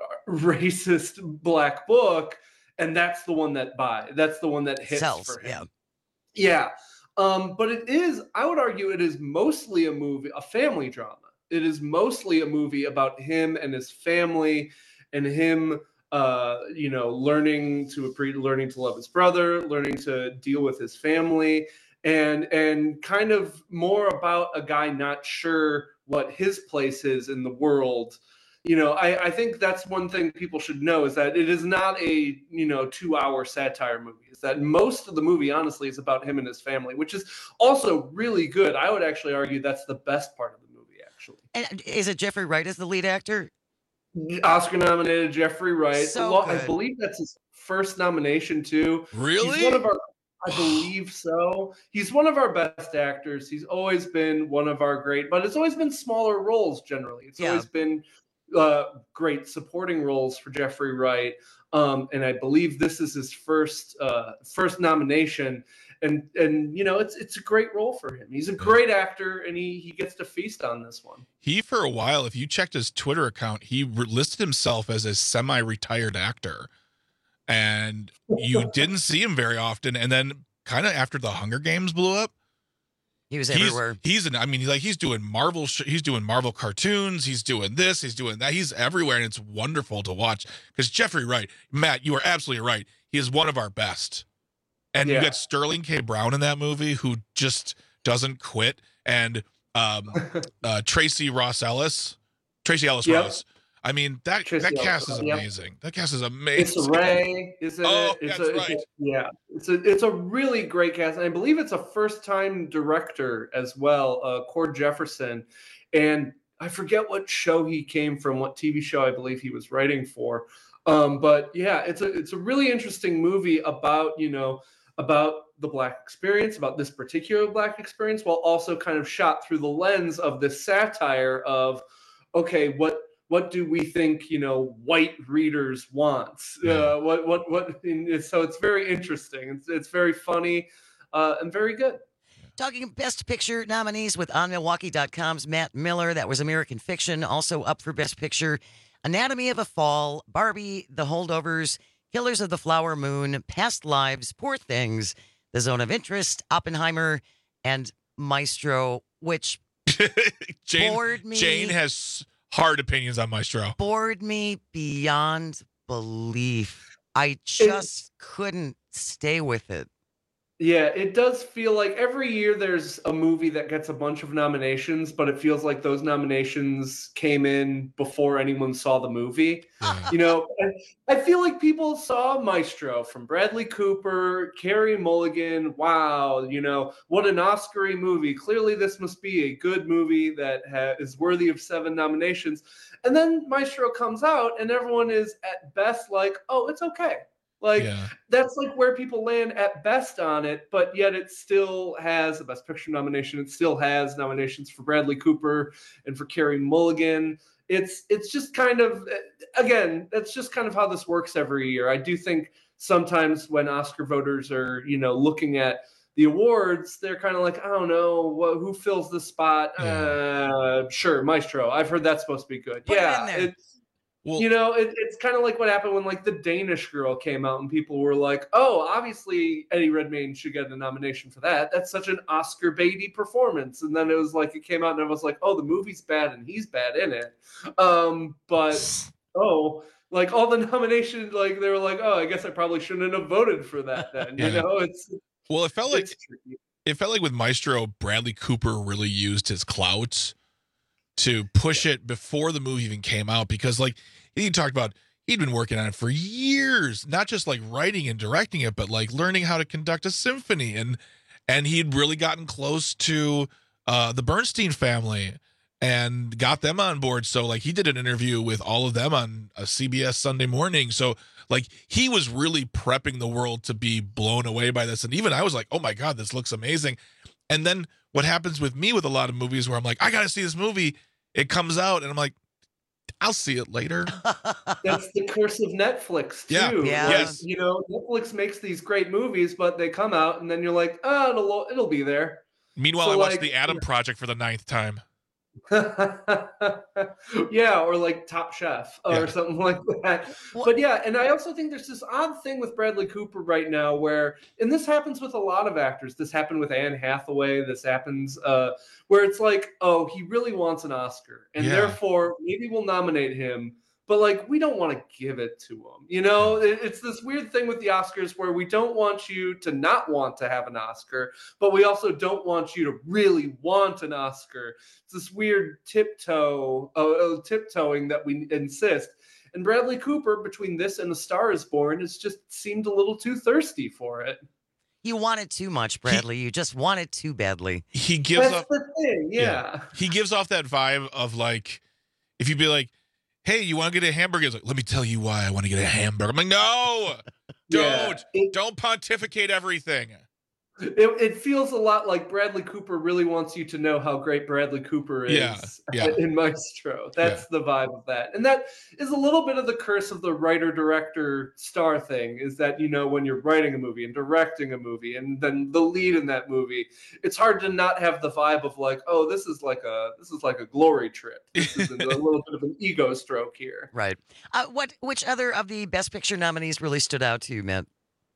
racist black book. And that's the one that buy. That's the one that hits Sells, for him. Yeah. Yeah. Um, but it is, I would argue it is mostly a movie, a family drama. It is mostly a movie about him and his family and him, uh, you know, learning to learning to love his brother, learning to deal with his family, and and kind of more about a guy not sure what his place is in the world. You know, I, I think that's one thing people should know is that it is not a, you know, two hour satire movie. Is that most of the movie, honestly, is about him and his family, which is also really good. I would actually argue that's the best part of the movie, actually. And is it Jeffrey Wright as the lead actor? Oscar nominated Jeffrey Wright. So well, good. I believe that's his first nomination, too. Really? He's one of our, I believe so. He's one of our best actors. He's always been one of our great, but it's always been smaller roles generally. It's Yeah. always been uh, great supporting roles for Jeffrey Wright. Um, and I believe this is his first uh, first nomination. And and you know, it's it's a great role for him. He's a great actor, and he he gets to feast on this one. He, for a while, if you checked his Twitter account, he re- listed himself as a semi-retired actor. And you didn't see him very often. And then kind of after the Hunger Games blew up, He was he's, everywhere. He's an, I mean, like he's doing Marvel, sh- he's doing Marvel cartoons, he's doing this, he's doing that. He's everywhere, and it's wonderful to watch because Jeffrey Wright, Matt, you are absolutely right. He is one of our best. And Yeah. you got Sterling K. Brown in that movie who just doesn't quit, and um, uh, Tracy Ross Ellis, Tracy Ellis Yep. Ross. I mean, that Tracy that Ellis cast is Ross, yep. amazing. That cast is amazing. It's Ray, isn't Oh, it? It's that's a, it's right. a- yeah, it's a it's a really great cast, and I believe it's a first time director as well, uh, Cord Jefferson, and I forget what show he came from, what T V show I believe he was writing for, um, but yeah, it's a it's a really interesting movie about you know about the Black experience, about this particular Black experience, while also kind of shot through the lens of this satire of, okay, what. What do we think, you know, white readers want? Uh, what, what, what? And so it's very interesting. It's, it's very funny uh, and very good. Talking Best Picture nominees with on Milwaukee dot com's Matt Miller. That was American Fiction. Also up for Best Picture, Anatomy of a Fall, Barbie, The Holdovers, Killers of the Flower Moon, Past Lives, Poor Things, The Zone of Interest, Oppenheimer, and Maestro, which Jane, bored me. Jane has hard opinions on Maestro. Bored me beyond belief. I just couldn't stay with it. Yeah, it does feel like every year there's a movie that gets a bunch of nominations, but it feels like those nominations came in before anyone saw the movie. You know, I, I feel like people saw Maestro from Bradley Cooper, Carey Mulligan. Wow, you know, what an Oscar-y movie. Clearly this must be a good movie that ha- is worthy of seven nominations. And then Maestro comes out and everyone is at best like, oh, it's okay. Like, yeah. that's like where people land at best on it, but yet it still has a Best Picture nomination. It still has nominations for Bradley Cooper and for Carey Mulligan. It's it's just kind of, again, that's just kind of how this works every year. I do think sometimes when Oscar voters are, you know, looking at the awards, they're kind of like, I don't know, what, who fills the spot? Yeah. Uh, sure, Maestro. I've heard that's supposed to be good. Put yeah, it in there. It's, Well, you know, it, it's kind of like what happened when, like, The Danish Girl came out and people were like, oh, obviously Eddie Redmayne should get a nomination for that. That's such an Oscar baity performance. And then it was like, it came out and I was like, oh, the movie's bad and he's bad in it. Um, but, oh, like, all the nominations, like, they were like, oh, I guess I probably shouldn't have voted for that then. You Yeah. know, it's. Well, it felt like, tricky. it felt like with Maestro, Bradley Cooper really used his clout to push it before the movie even came out, because like he talked about, he'd been working on it for years, not just like writing and directing it, but like learning how to conduct a symphony, and and he'd really gotten close to uh the Bernstein family and got them on board. So like he did an interview with all of them on a C B S Sunday Morning. So like he was really prepping the world to be blown away by this, and even I was like, oh my god, this looks amazing. And then what happens with me with a lot of movies where I'm like, I gotta see this movie, it comes out and I'm like, I'll see it later. That's the curse of Netflix too. Yeah. Yeah. Like, Yes. you know, Netflix makes these great movies, but they come out and then you're like, oh, it'll it'll be there. Meanwhile, So, I watched like, The Adam Project for the ninth time. Yeah, or like Top Chef or Yeah. something like that. But yeah, and I also think there's this odd thing with Bradley Cooper right now where, and this happens with a lot of actors. This happened with Anne Hathaway. This happens uh, where it's like, oh, he really wants an Oscar, and Yeah. therefore maybe we'll nominate him. But like, we don't want to give it to him. You know, It- it's this weird thing with the Oscars where we don't want you to not want to have an Oscar, but we also don't want you to really want an Oscar. It's this weird tiptoe, uh, uh, tiptoeing that we insist. And Bradley Cooper, between this and A Star Is Born, has just seemed a little too thirsty for it. You want it too much, Bradley. You just want it too badly. He gives That's off the thing, yeah. he gives off that vibe of like, if you'd be like, hey, you want to get a hamburger? He's like, let me tell you why I want to get a hamburger. I'm like, no, Yeah. don't, don't pontificate everything. It, it feels a lot like Bradley Cooper really wants you to know how great Bradley Cooper is Yeah, yeah. in Maestro. That's the vibe of that. And that is a little bit of the curse of the writer-director star thing, is that, you know, when you're writing a movie and directing a movie and then the lead in that movie, it's hard to not have the vibe of like, oh, this is like a this is like a glory trip. This is a little bit of an ego stroke here. Right. Uh, what? Which other of the Best Picture nominees really stood out to you, Matt?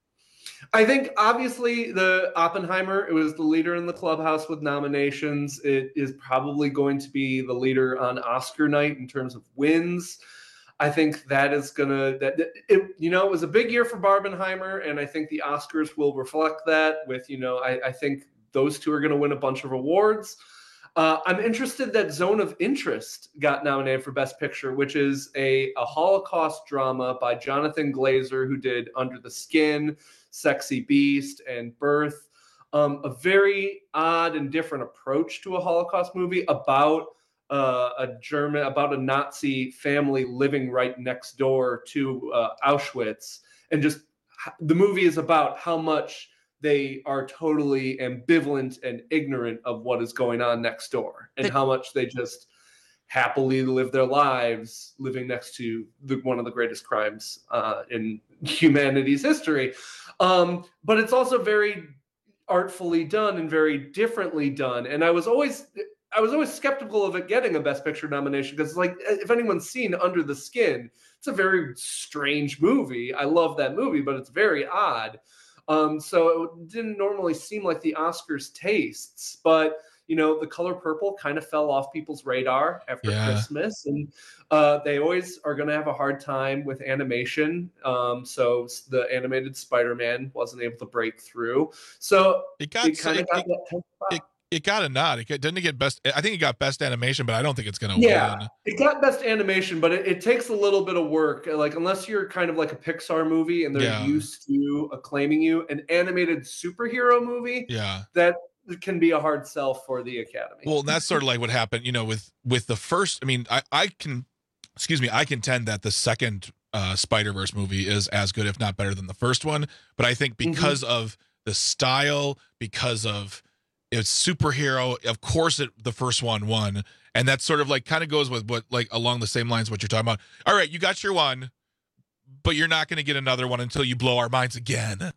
I think obviously the Oppenheimer, it was the leader in the clubhouse with nominations. It is probably going to be the leader on Oscar night in terms of wins. I think that is gonna that it, you know, it was a big year for Barbenheimer, and I think the Oscars will reflect that with, you know, I, I think those two are gonna win a bunch of awards. Uh, I'm interested that Zone of Interest got nominated for Best Picture, which is a, a Holocaust drama by Jonathan Glazer, who did Under the Skin, Sexy Beast, and Birth. Um, a very odd and different approach to a Holocaust movie about uh, a German, about a Nazi family living right next door to uh, Auschwitz. And just the movie is about how much they are totally ambivalent and ignorant of what is going on next door, and how much they just happily live their lives living next to the, one of the greatest crimes uh, in humanity's history. Um, but it's also very artfully done and very differently done. And I was always, I was always skeptical of it getting a Best Picture nomination, because, like, if anyone's seen Under the Skin, it's a very strange movie. I love that movie, but it's very odd. Um, so it didn't normally seem like the Oscars' tastes, but you know, the color purple kind of fell off people's radar after Yeah. Christmas, and uh, they always are going to have a hard time with animation. Um, so s- the animated Spider-Man wasn't able to break through. So It got kind it, of got it, that tenth spot. it, it got a nod. It got, didn't it get best? I think it got best animation, but I don't think it's gonna Yeah, win. it got best animation, but it, it takes a little bit of work. Like, unless you're kind of like a Pixar movie and they're Yeah. used to acclaiming you, an animated superhero movie, Yeah. that can be a hard sell for the Academy. Well, that's sort of like what happened, you know, with with the first. I mean, I I can, excuse me, I contend that the second uh, Spider-Verse movie is as good, if not better, than the first one. But I think because of the style, because of it's superhero, of course, it the first one won, and that sort of like kind of goes with what like along the same lines what you're talking about. All right, you got your one, but you're not going to get another one until you blow our minds again.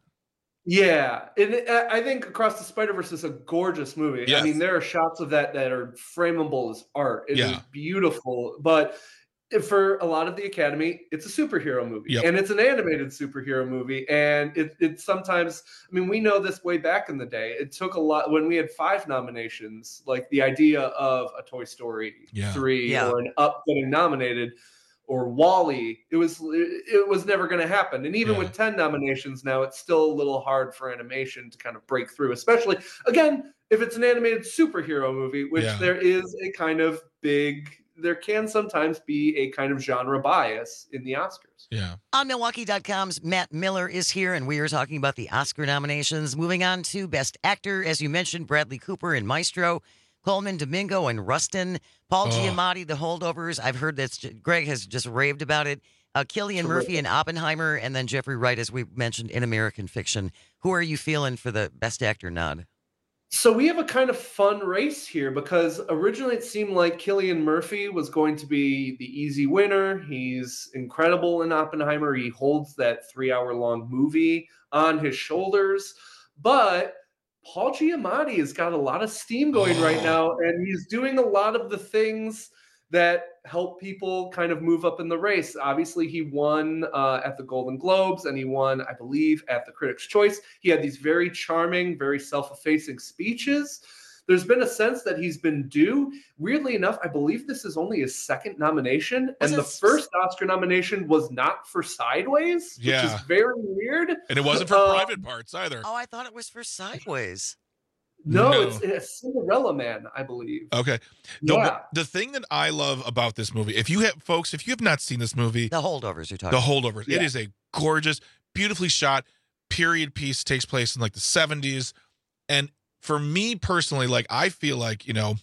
Yeah, and it- I I think Across the Spider-Verse is a gorgeous movie. Yes. I mean, there are shots of that that are frameable as art. It is Yeah. beautiful, but for a lot of the Academy, it's a superhero movie, Yep. and it's an animated superhero movie, and it it sometimes. I mean, we know this way back in the day. It took a lot when we had five nominations, like the idea of a Toy Story Yeah. three Yeah. or an Up getting nominated. Or Wall-E, it was it was never going to happen. And even Yeah. with ten nominations now, it's still a little hard for animation to kind of break through, especially again if it's an animated superhero movie, which Yeah. there is a kind of big. There can sometimes be a kind of genre bias in the Oscars. Yeah. On Milwaukee dot com's Matt Miller is here, and we are talking about the Oscar nominations. Moving on to Best Actor, as you mentioned, Bradley Cooper in Maestro, Coleman Domingo and Rustin, Paul Oh. Giamatti, The Holdovers. I've heard that Greg has just raved about it. Uh, Cillian Murphy in Oppenheimer, and then Jeffrey Wright, as we mentioned, in American Fiction. Who are you feeling for the Best Actor nod? So we have a kind of fun race here because originally it seemed like Cillian Murphy was going to be the easy winner. He's incredible in Oppenheimer. He holds that three-hour-long movie on his shoulders. But Paul Giamatti has got a lot of steam going right now, and he's doing a lot of the things that help people kind of move up in the race. Obviously, he won uh, at the Golden Globes, and he won, I believe, at the Critics' Choice. He had these very charming, very self-effacing speeches. There's been a sense that he's been due. Weirdly enough, I believe this is only his second nomination, Was and it the s- first Oscar nomination was not for Sideways, which Yeah. is very weird. And it wasn't for Uh, private parts either. Oh, I thought it was for Sideways. No, No. It's, it's Cinderella Man, I believe. Okay. No, Yeah. but the thing that I love about this movie, if you have folks, if you have not seen this movie, The Holdovers you're talking The Holdovers, it Yeah. is a gorgeous, beautifully shot period piece, takes place in like the seventies. And for me personally, like I feel like, you know,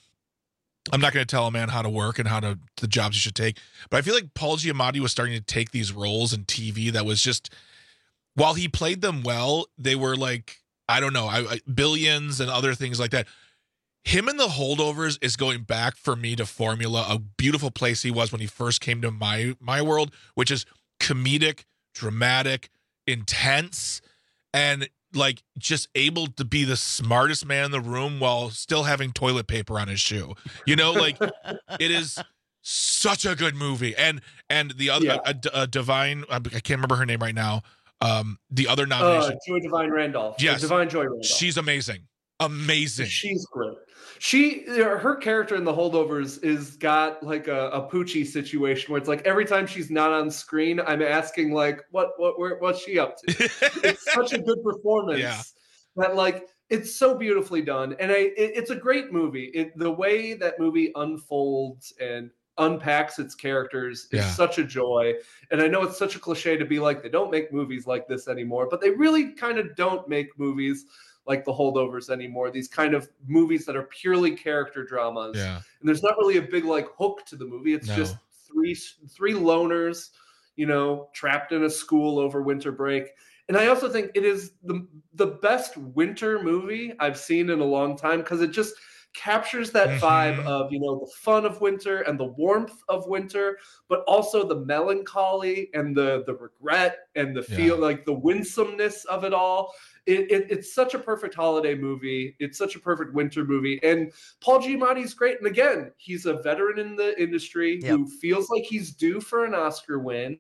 I'm not going to tell a man how to work and how to the jobs he should take, but I feel like Paul Giamatti was starting to take these roles in T V that was just, while he played them well, they were like, I don't know, I, I, Billions and other things like that. Him in The Holdovers is going back for me to formula, a beautiful place he was when he first came to my my world, which is comedic, dramatic, intense, and like just able to be the smartest man in the room while still having toilet paper on his shoe. You know, like it is such a good movie. And and the other Yeah. a, a, a Divine, I can't remember her name right now. Um, the other Uh, nomination, Joy Divine Randolph. Yes. Divine Joy Randolph. she's amazing, amazing. She's great. She, her character in The Holdovers is got like a, a Poochie situation where it's like every time she's not on screen, I'm asking like, what, what, where, what's she up to? It's such a good performance. Yeah. That like it's so beautifully done, and I, it, it's a great movie. It, the way that movie unfolds and unpacks its characters is Yeah. such a joy. And I know it's such a cliche to be like they don't make movies like this anymore, but they really kind of don't make movies like The Holdovers anymore. These kind of movies that are purely character dramas. Yeah. And there's not really a big like hook to the movie. It's No. just three three loners, you know, trapped in a school over winter break. And I also think it is the the best winter movie I've seen in a long time because it just captures that Mhm. vibe of, you know, the fun of winter and the warmth of winter, but also the melancholy and the the regret and the feel Yeah. like the winsomeness of it all. It, it, it's such a perfect holiday movie. It's such a perfect winter movie. And Paul Giamatti's great. And again, he's a veteran in the industry Yep. who feels like he's due for an Oscar win.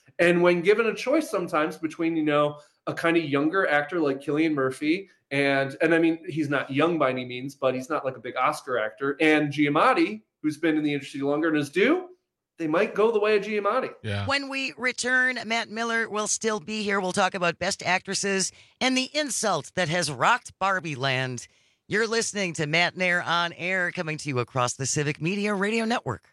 And when given a choice sometimes between, you know, a kind of younger actor like Cillian Murphy, and and I mean, he's not young by any means, but he's not like a big Oscar actor, and Giamatti, who's been in the industry longer and is due, they might go the way of Giamatti. Yeah. When we return, Matt Miller will still be here. We'll talk about Best Actresses and the insult that has rocked Barbie Land. You're listening to Matt Nair on Air, coming to you across the Civic Media Radio Network.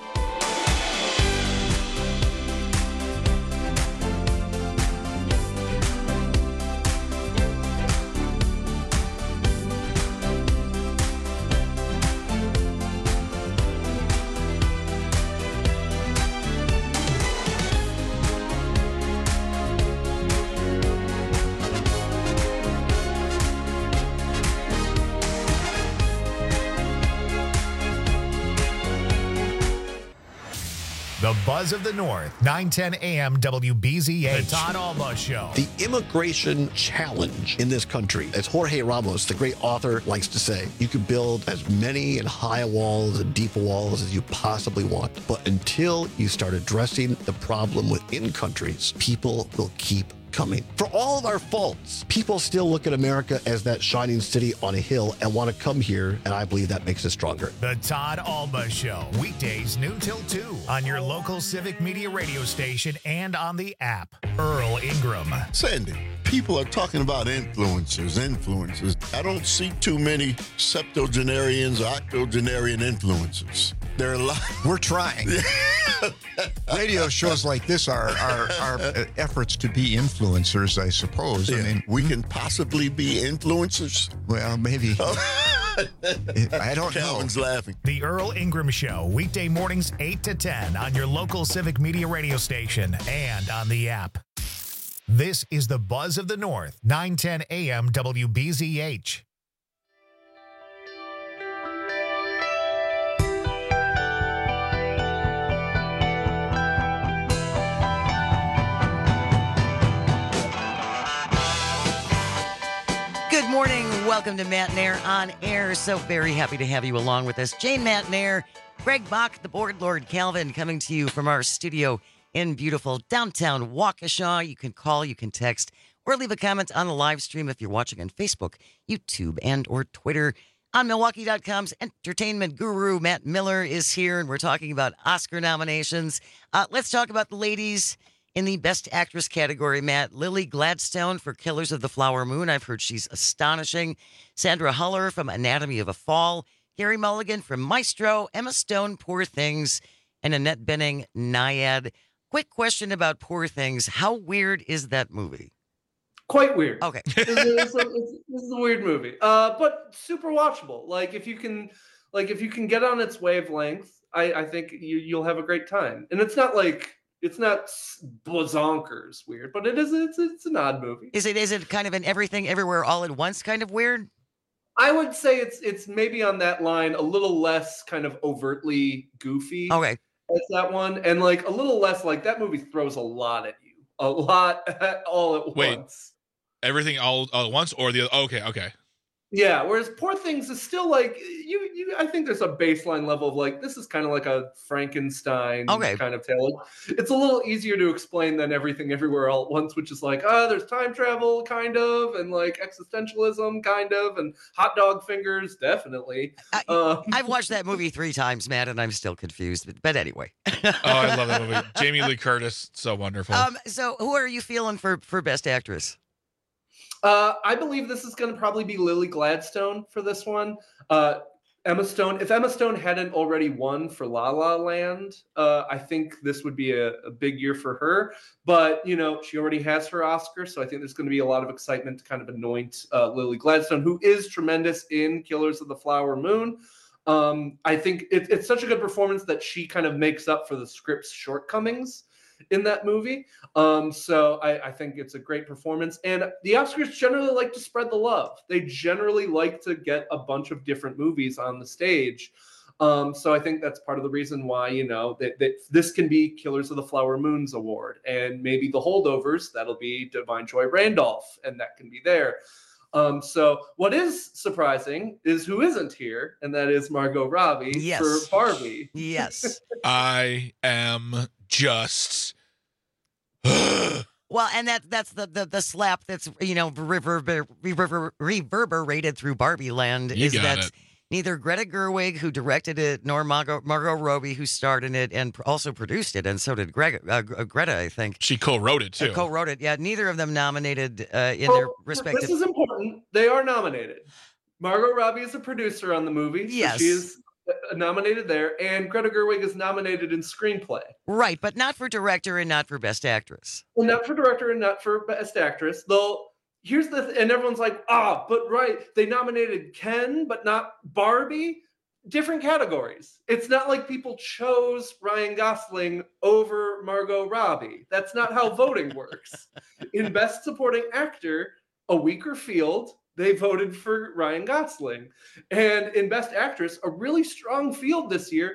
The Buzz of the North, nine ten a.m. W B Z H. The Todd Alba Show. The immigration challenge in this country, as Jorge Ramos, the great author, likes to say, you can build as many and high walls and deep walls as you possibly want. But until you start addressing the problem within countries, people will keep coming. For all of our faults, people still look at America as that shining city on a hill and want to come here, and I believe that makes us stronger. The Todd Alba Show, weekdays noon till two on your local Civic Media radio station and on the app. Earl Ingram. Sandy, people are talking about influencers, influencers. I don't see too many septuagenarians or octogenarian influencers. There are a lot. We're trying. Radio shows like this are, are, are efforts to be influencers, I suppose. Yeah. I mean, we can possibly be influencers. Well, maybe. I don't Calvin's know. laughing. The Earl Ingram Show, weekday mornings eight to ten on your local Civic Media radio station and on the app. This is the Buzz of the North, nine ten a.m. W B Z H. Good morning. Welcome to Matt Nair on Air. So very happy to have you along with us. Jane Matt Nair, Greg Bach, the board lord Calvin, coming to you from our studio in beautiful downtown Waukesha. You can call, you can text, or leave a comment on the live stream if you're watching on Facebook, YouTube, and or Twitter. On Milwaukee dot com's entertainment guru, Matt Miller, is here, and we're talking about Oscar nominations. Uh, let's talk about the ladies in the Best Actress category, Matt. Lily Gladstone for Killers of the Flower Moon. I've heard she's astonishing. Sandra Huller from Anatomy of a Fall. Carey Mulligan from Maestro. Emma Stone, Poor Things. And Annette Bening, Nyad. Quick question about Poor Things. How weird is that movie? Quite weird. Okay. this, is, this, is, this is a weird movie, uh, but super watchable. Like if you can, like if you can get on its wavelength, I, I think you, you'll have a great time. And it's not like it's not bazonkers weird, but it is. It's it's an odd movie. Is it? Is it kind of an everything, everywhere, all at once kind of weird? I would say it's it's maybe on that line, a little less kind of overtly goofy. Okay. As that one, and like a little less like that movie throws a lot at you, a lot all at Wait. once. Everything all, all at once, or the other? Okay, okay. Yeah, whereas Poor Things is still like you. You, I think there's a baseline level of like this is kind of like a Frankenstein okay. kind of tale. It's a little easier to explain than Everything Everywhere All at Once, which is like, ah, oh, there's time travel kind of, and like existentialism kind of, and hot dog fingers definitely. I, uh, I've watched that movie three times, Matt, and I'm still confused. But, but anyway. Oh, I love that movie. Jamie Lee Curtis, so wonderful. Um, so who are you feeling for for Best Actress? Uh, I believe this is going to probably be Lily Gladstone for this one. Uh, Emma Stone, if Emma Stone hadn't already won for La La Land, uh, I think this would be a, a big year for her. But, you know, she already has her Oscar, so I think there's going to be a lot of excitement to kind of anoint uh, Lily Gladstone, who is tremendous in Killers of the Flower Moon. Um, I think it, it's such a good performance that she kind of makes up for the script's shortcomings in that movie. Um, so I, I think it's a great performance. And the Oscars generally like to spread the love. They generally like to get a bunch of different movies on the stage. Um, so I think that's part of the reason why, you know, that, that this can be Killers of the Flower Moon's award. And maybe the holdovers, that'll be Divine Joy Randolph, and that can be there. Um, so what is surprising is who isn't here, and that is Margot Robbie yes. for Barbie. Yes. I am just Well, and that that's the, the, the slap that's, you know, reverber, reverber, reverberated through Barbie Land You is got that it. neither Greta Gerwig, who directed it, nor Margot, Margot Robbie, who starred in it and also produced it, and so did Greg, uh, Greta, I think. She co-wrote it, too. Uh, co-wrote it, yeah. Neither of them nominated uh, in Well, their respective... This is important. They are nominated. Margot Robbie is a producer on the movie. So Yes. she is nominated there, and Greta Gerwig is nominated in screenplay. Right, but not for director and not for best actress. Well, not for director and not for best actress. Though here's the th- and everyone's like, ah, but right, they nominated Ken, but not Barbie. Different categories. It's not like people chose Ryan Gosling over Margot Robbie. That's not how voting works. In Best Supporting Actor, a weaker field. They voted for Ryan Gosling. And in Best Actress, a really strong field this year.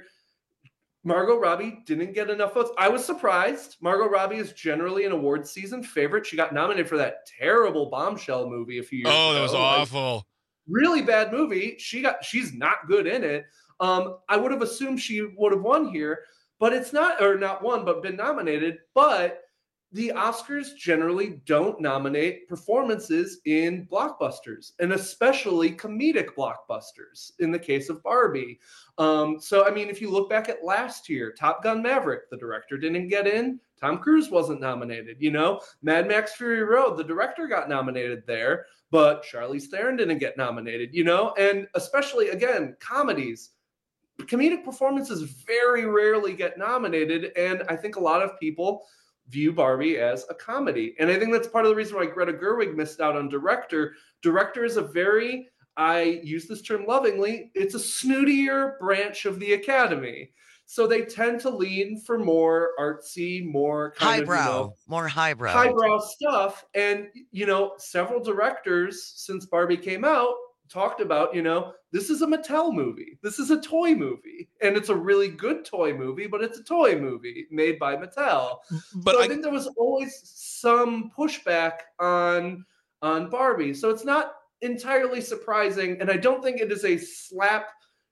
Margot Robbie didn't get enough votes. I was surprised. Margot Robbie is generally an awards season favorite. She got nominated for that terrible Bombshell movie a few years ago. Oh, that was Like, awful. really bad movie. She got she's not good in it. Um, I would have assumed she would have won here, but it's not, or not won, but been nominated. But the Oscars generally don't nominate performances in blockbusters, and especially comedic blockbusters in the case of Barbie. Um, so, I mean, if you look back at last year, Top Gun Maverick, the director didn't get in. Tom Cruise wasn't nominated, you know. Mad Max Fury Road, the director got nominated there, but Charlize Theron didn't get nominated, you know. And especially, again, comedies. Comedic performances very rarely get nominated, and I think a lot of people view Barbie as a comedy. And I think that's part of the reason why Greta Gerwig missed out on director. Director is a very, I use this term lovingly, it's a snootier branch of the Academy. So they tend to lean for more artsy, more kind highbrow, of, you know, more highbrow. highbrow stuff. And, you know, several directors since Barbie came out talked about, you know, this is a Mattel movie. This is a toy movie. And it's a really good toy movie, but it's a toy movie made by Mattel. But so I, I- think there was always some pushback on on Barbie. So it's not entirely surprising. And I don't think it is a slap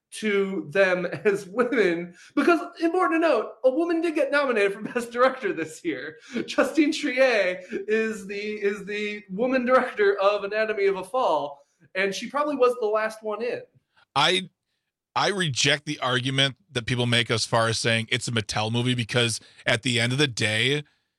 to them as women, because important to note, a woman did get nominated for Best Director this year. Justine Triet is the is the woman director of Anatomy of a Fall. And she probably was the last one in. I I reject the argument that people make as far as saying it's a Mattel movie, because at the end of the day,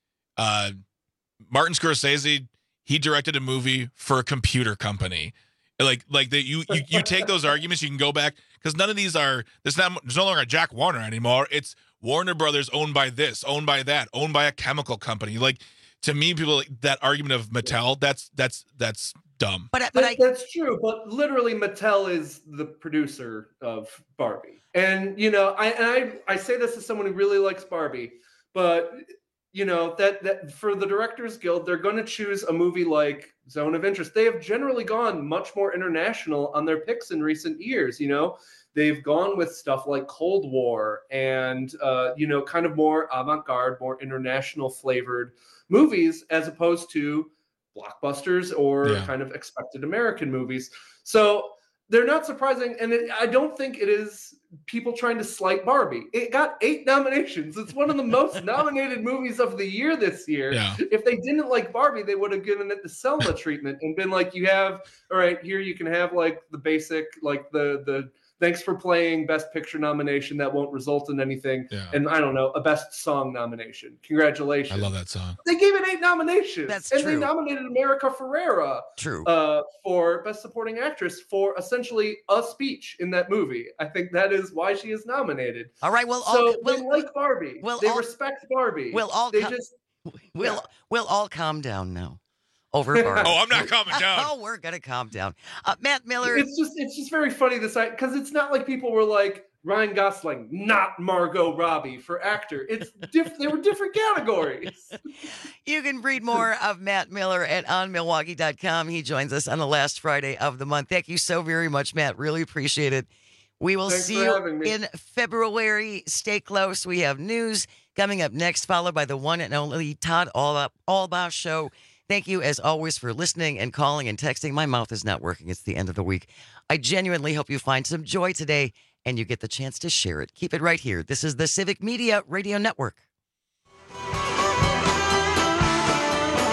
uh, Martin Scorsese, he directed a movie for a computer company. Like like that you, you you take those arguments, you can go back, because none of these are there's not there's no longer a Jack Warner anymore. It's Warner Brothers owned by this, owned by that, owned by a chemical company. Like, to me, people like that argument of Mattel, that's that's that's dumb. But, but That- I, that's true, but literally Mattel is the producer of Barbie. And you know, I and I I say this as someone who really likes Barbie, but you know, that that for the Directors Guild, they're going to choose a movie like Zone of Interest. They have generally gone much more international on their picks in recent years, you know. They've gone with stuff like Cold War and uh, you know, kind of more avant-garde, more international flavored movies, as opposed to blockbusters or Yeah. kind of expected American movies. So they're not surprising. And it, I don't think it is people trying to slight Barbie. It got eight nominations. It's one of the most nominated movies of the year this year. Yeah. If they didn't like Barbie, they would have given it the Selma treatment and been like, you have, all right, here you can have like the basic, like the, the, thanks for playing Best Picture nomination that won't result in anything. Yeah. And I don't know, a Best Song nomination. Congratulations. I love that song. They gave it eight nominations. That's and true. they nominated America Ferrera True. uh, for Best Supporting Actress for essentially a speech in that movie. I think that is why she is nominated. All right, well, so all, they we'll, like Barbie. we'll they all- respect Barbie. we'll all they co- just we'll, yeah. we'll all calm down now. Over Barbie. Oh, I'm not calming down. Oh, we're going to calm down. Uh, Matt Miller. It's just it's just very funny this because it's not like people were like Ryan Gosling, not Margot Robbie for actor. It's diff- they were different categories. You can read more of Matt Miller at on milwaukee dot com. He joins us on the last Friday of the month. Thank you so very much, Matt. Really appreciate it. We will Thanks see for you having me. in February. Stay close. We have news coming up next, followed by the one and only Todd All Allbaugh Show. Thank you, as always, for listening and calling and texting. My mouth is not working. It's the end of the week. I genuinely hope you find some joy today and you get the chance to share it. Keep it right here. This is the Civic Media Radio Network.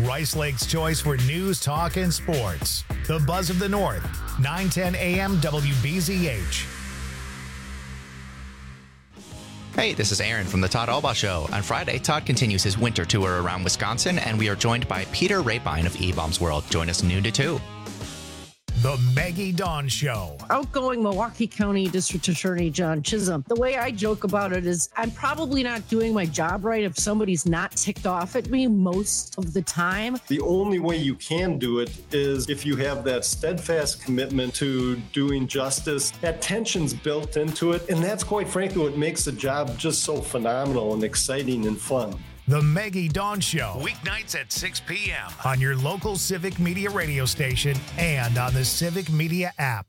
Rice Lake's choice for news, talk, and sports. The Buzz of the North, nine ten A M W B Z H. Hey, this is Aaron from the Todd Albaugh Show. On Friday, Todd continues his winter tour around Wisconsin, and we are joined by Peter Rapine of E-Bombs World. Join us noon to two. The Maggie Dawn Show. Outgoing Milwaukee County District Attorney John Chisholm. The way I joke about it is I'm probably not doing my job right if somebody's not ticked off at me most of the time. The only way you can do it is if you have that steadfast commitment to doing justice. That tension's built into it, and that's quite frankly what makes the job just so phenomenal and exciting and fun. The Maggie Dawn Show, weeknights at six p.m. on your local Civic Media radio station and on the Civic Media app.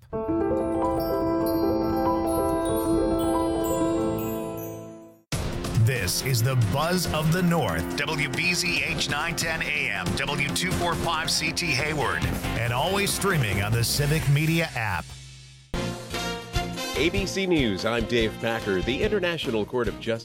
This is the Buzz of the North, W B Z H nine ten A M, W two forty-five C T Hayward, and always streaming on the Civic Media app. A B C News, I'm Dave Packer. The International Court of Justice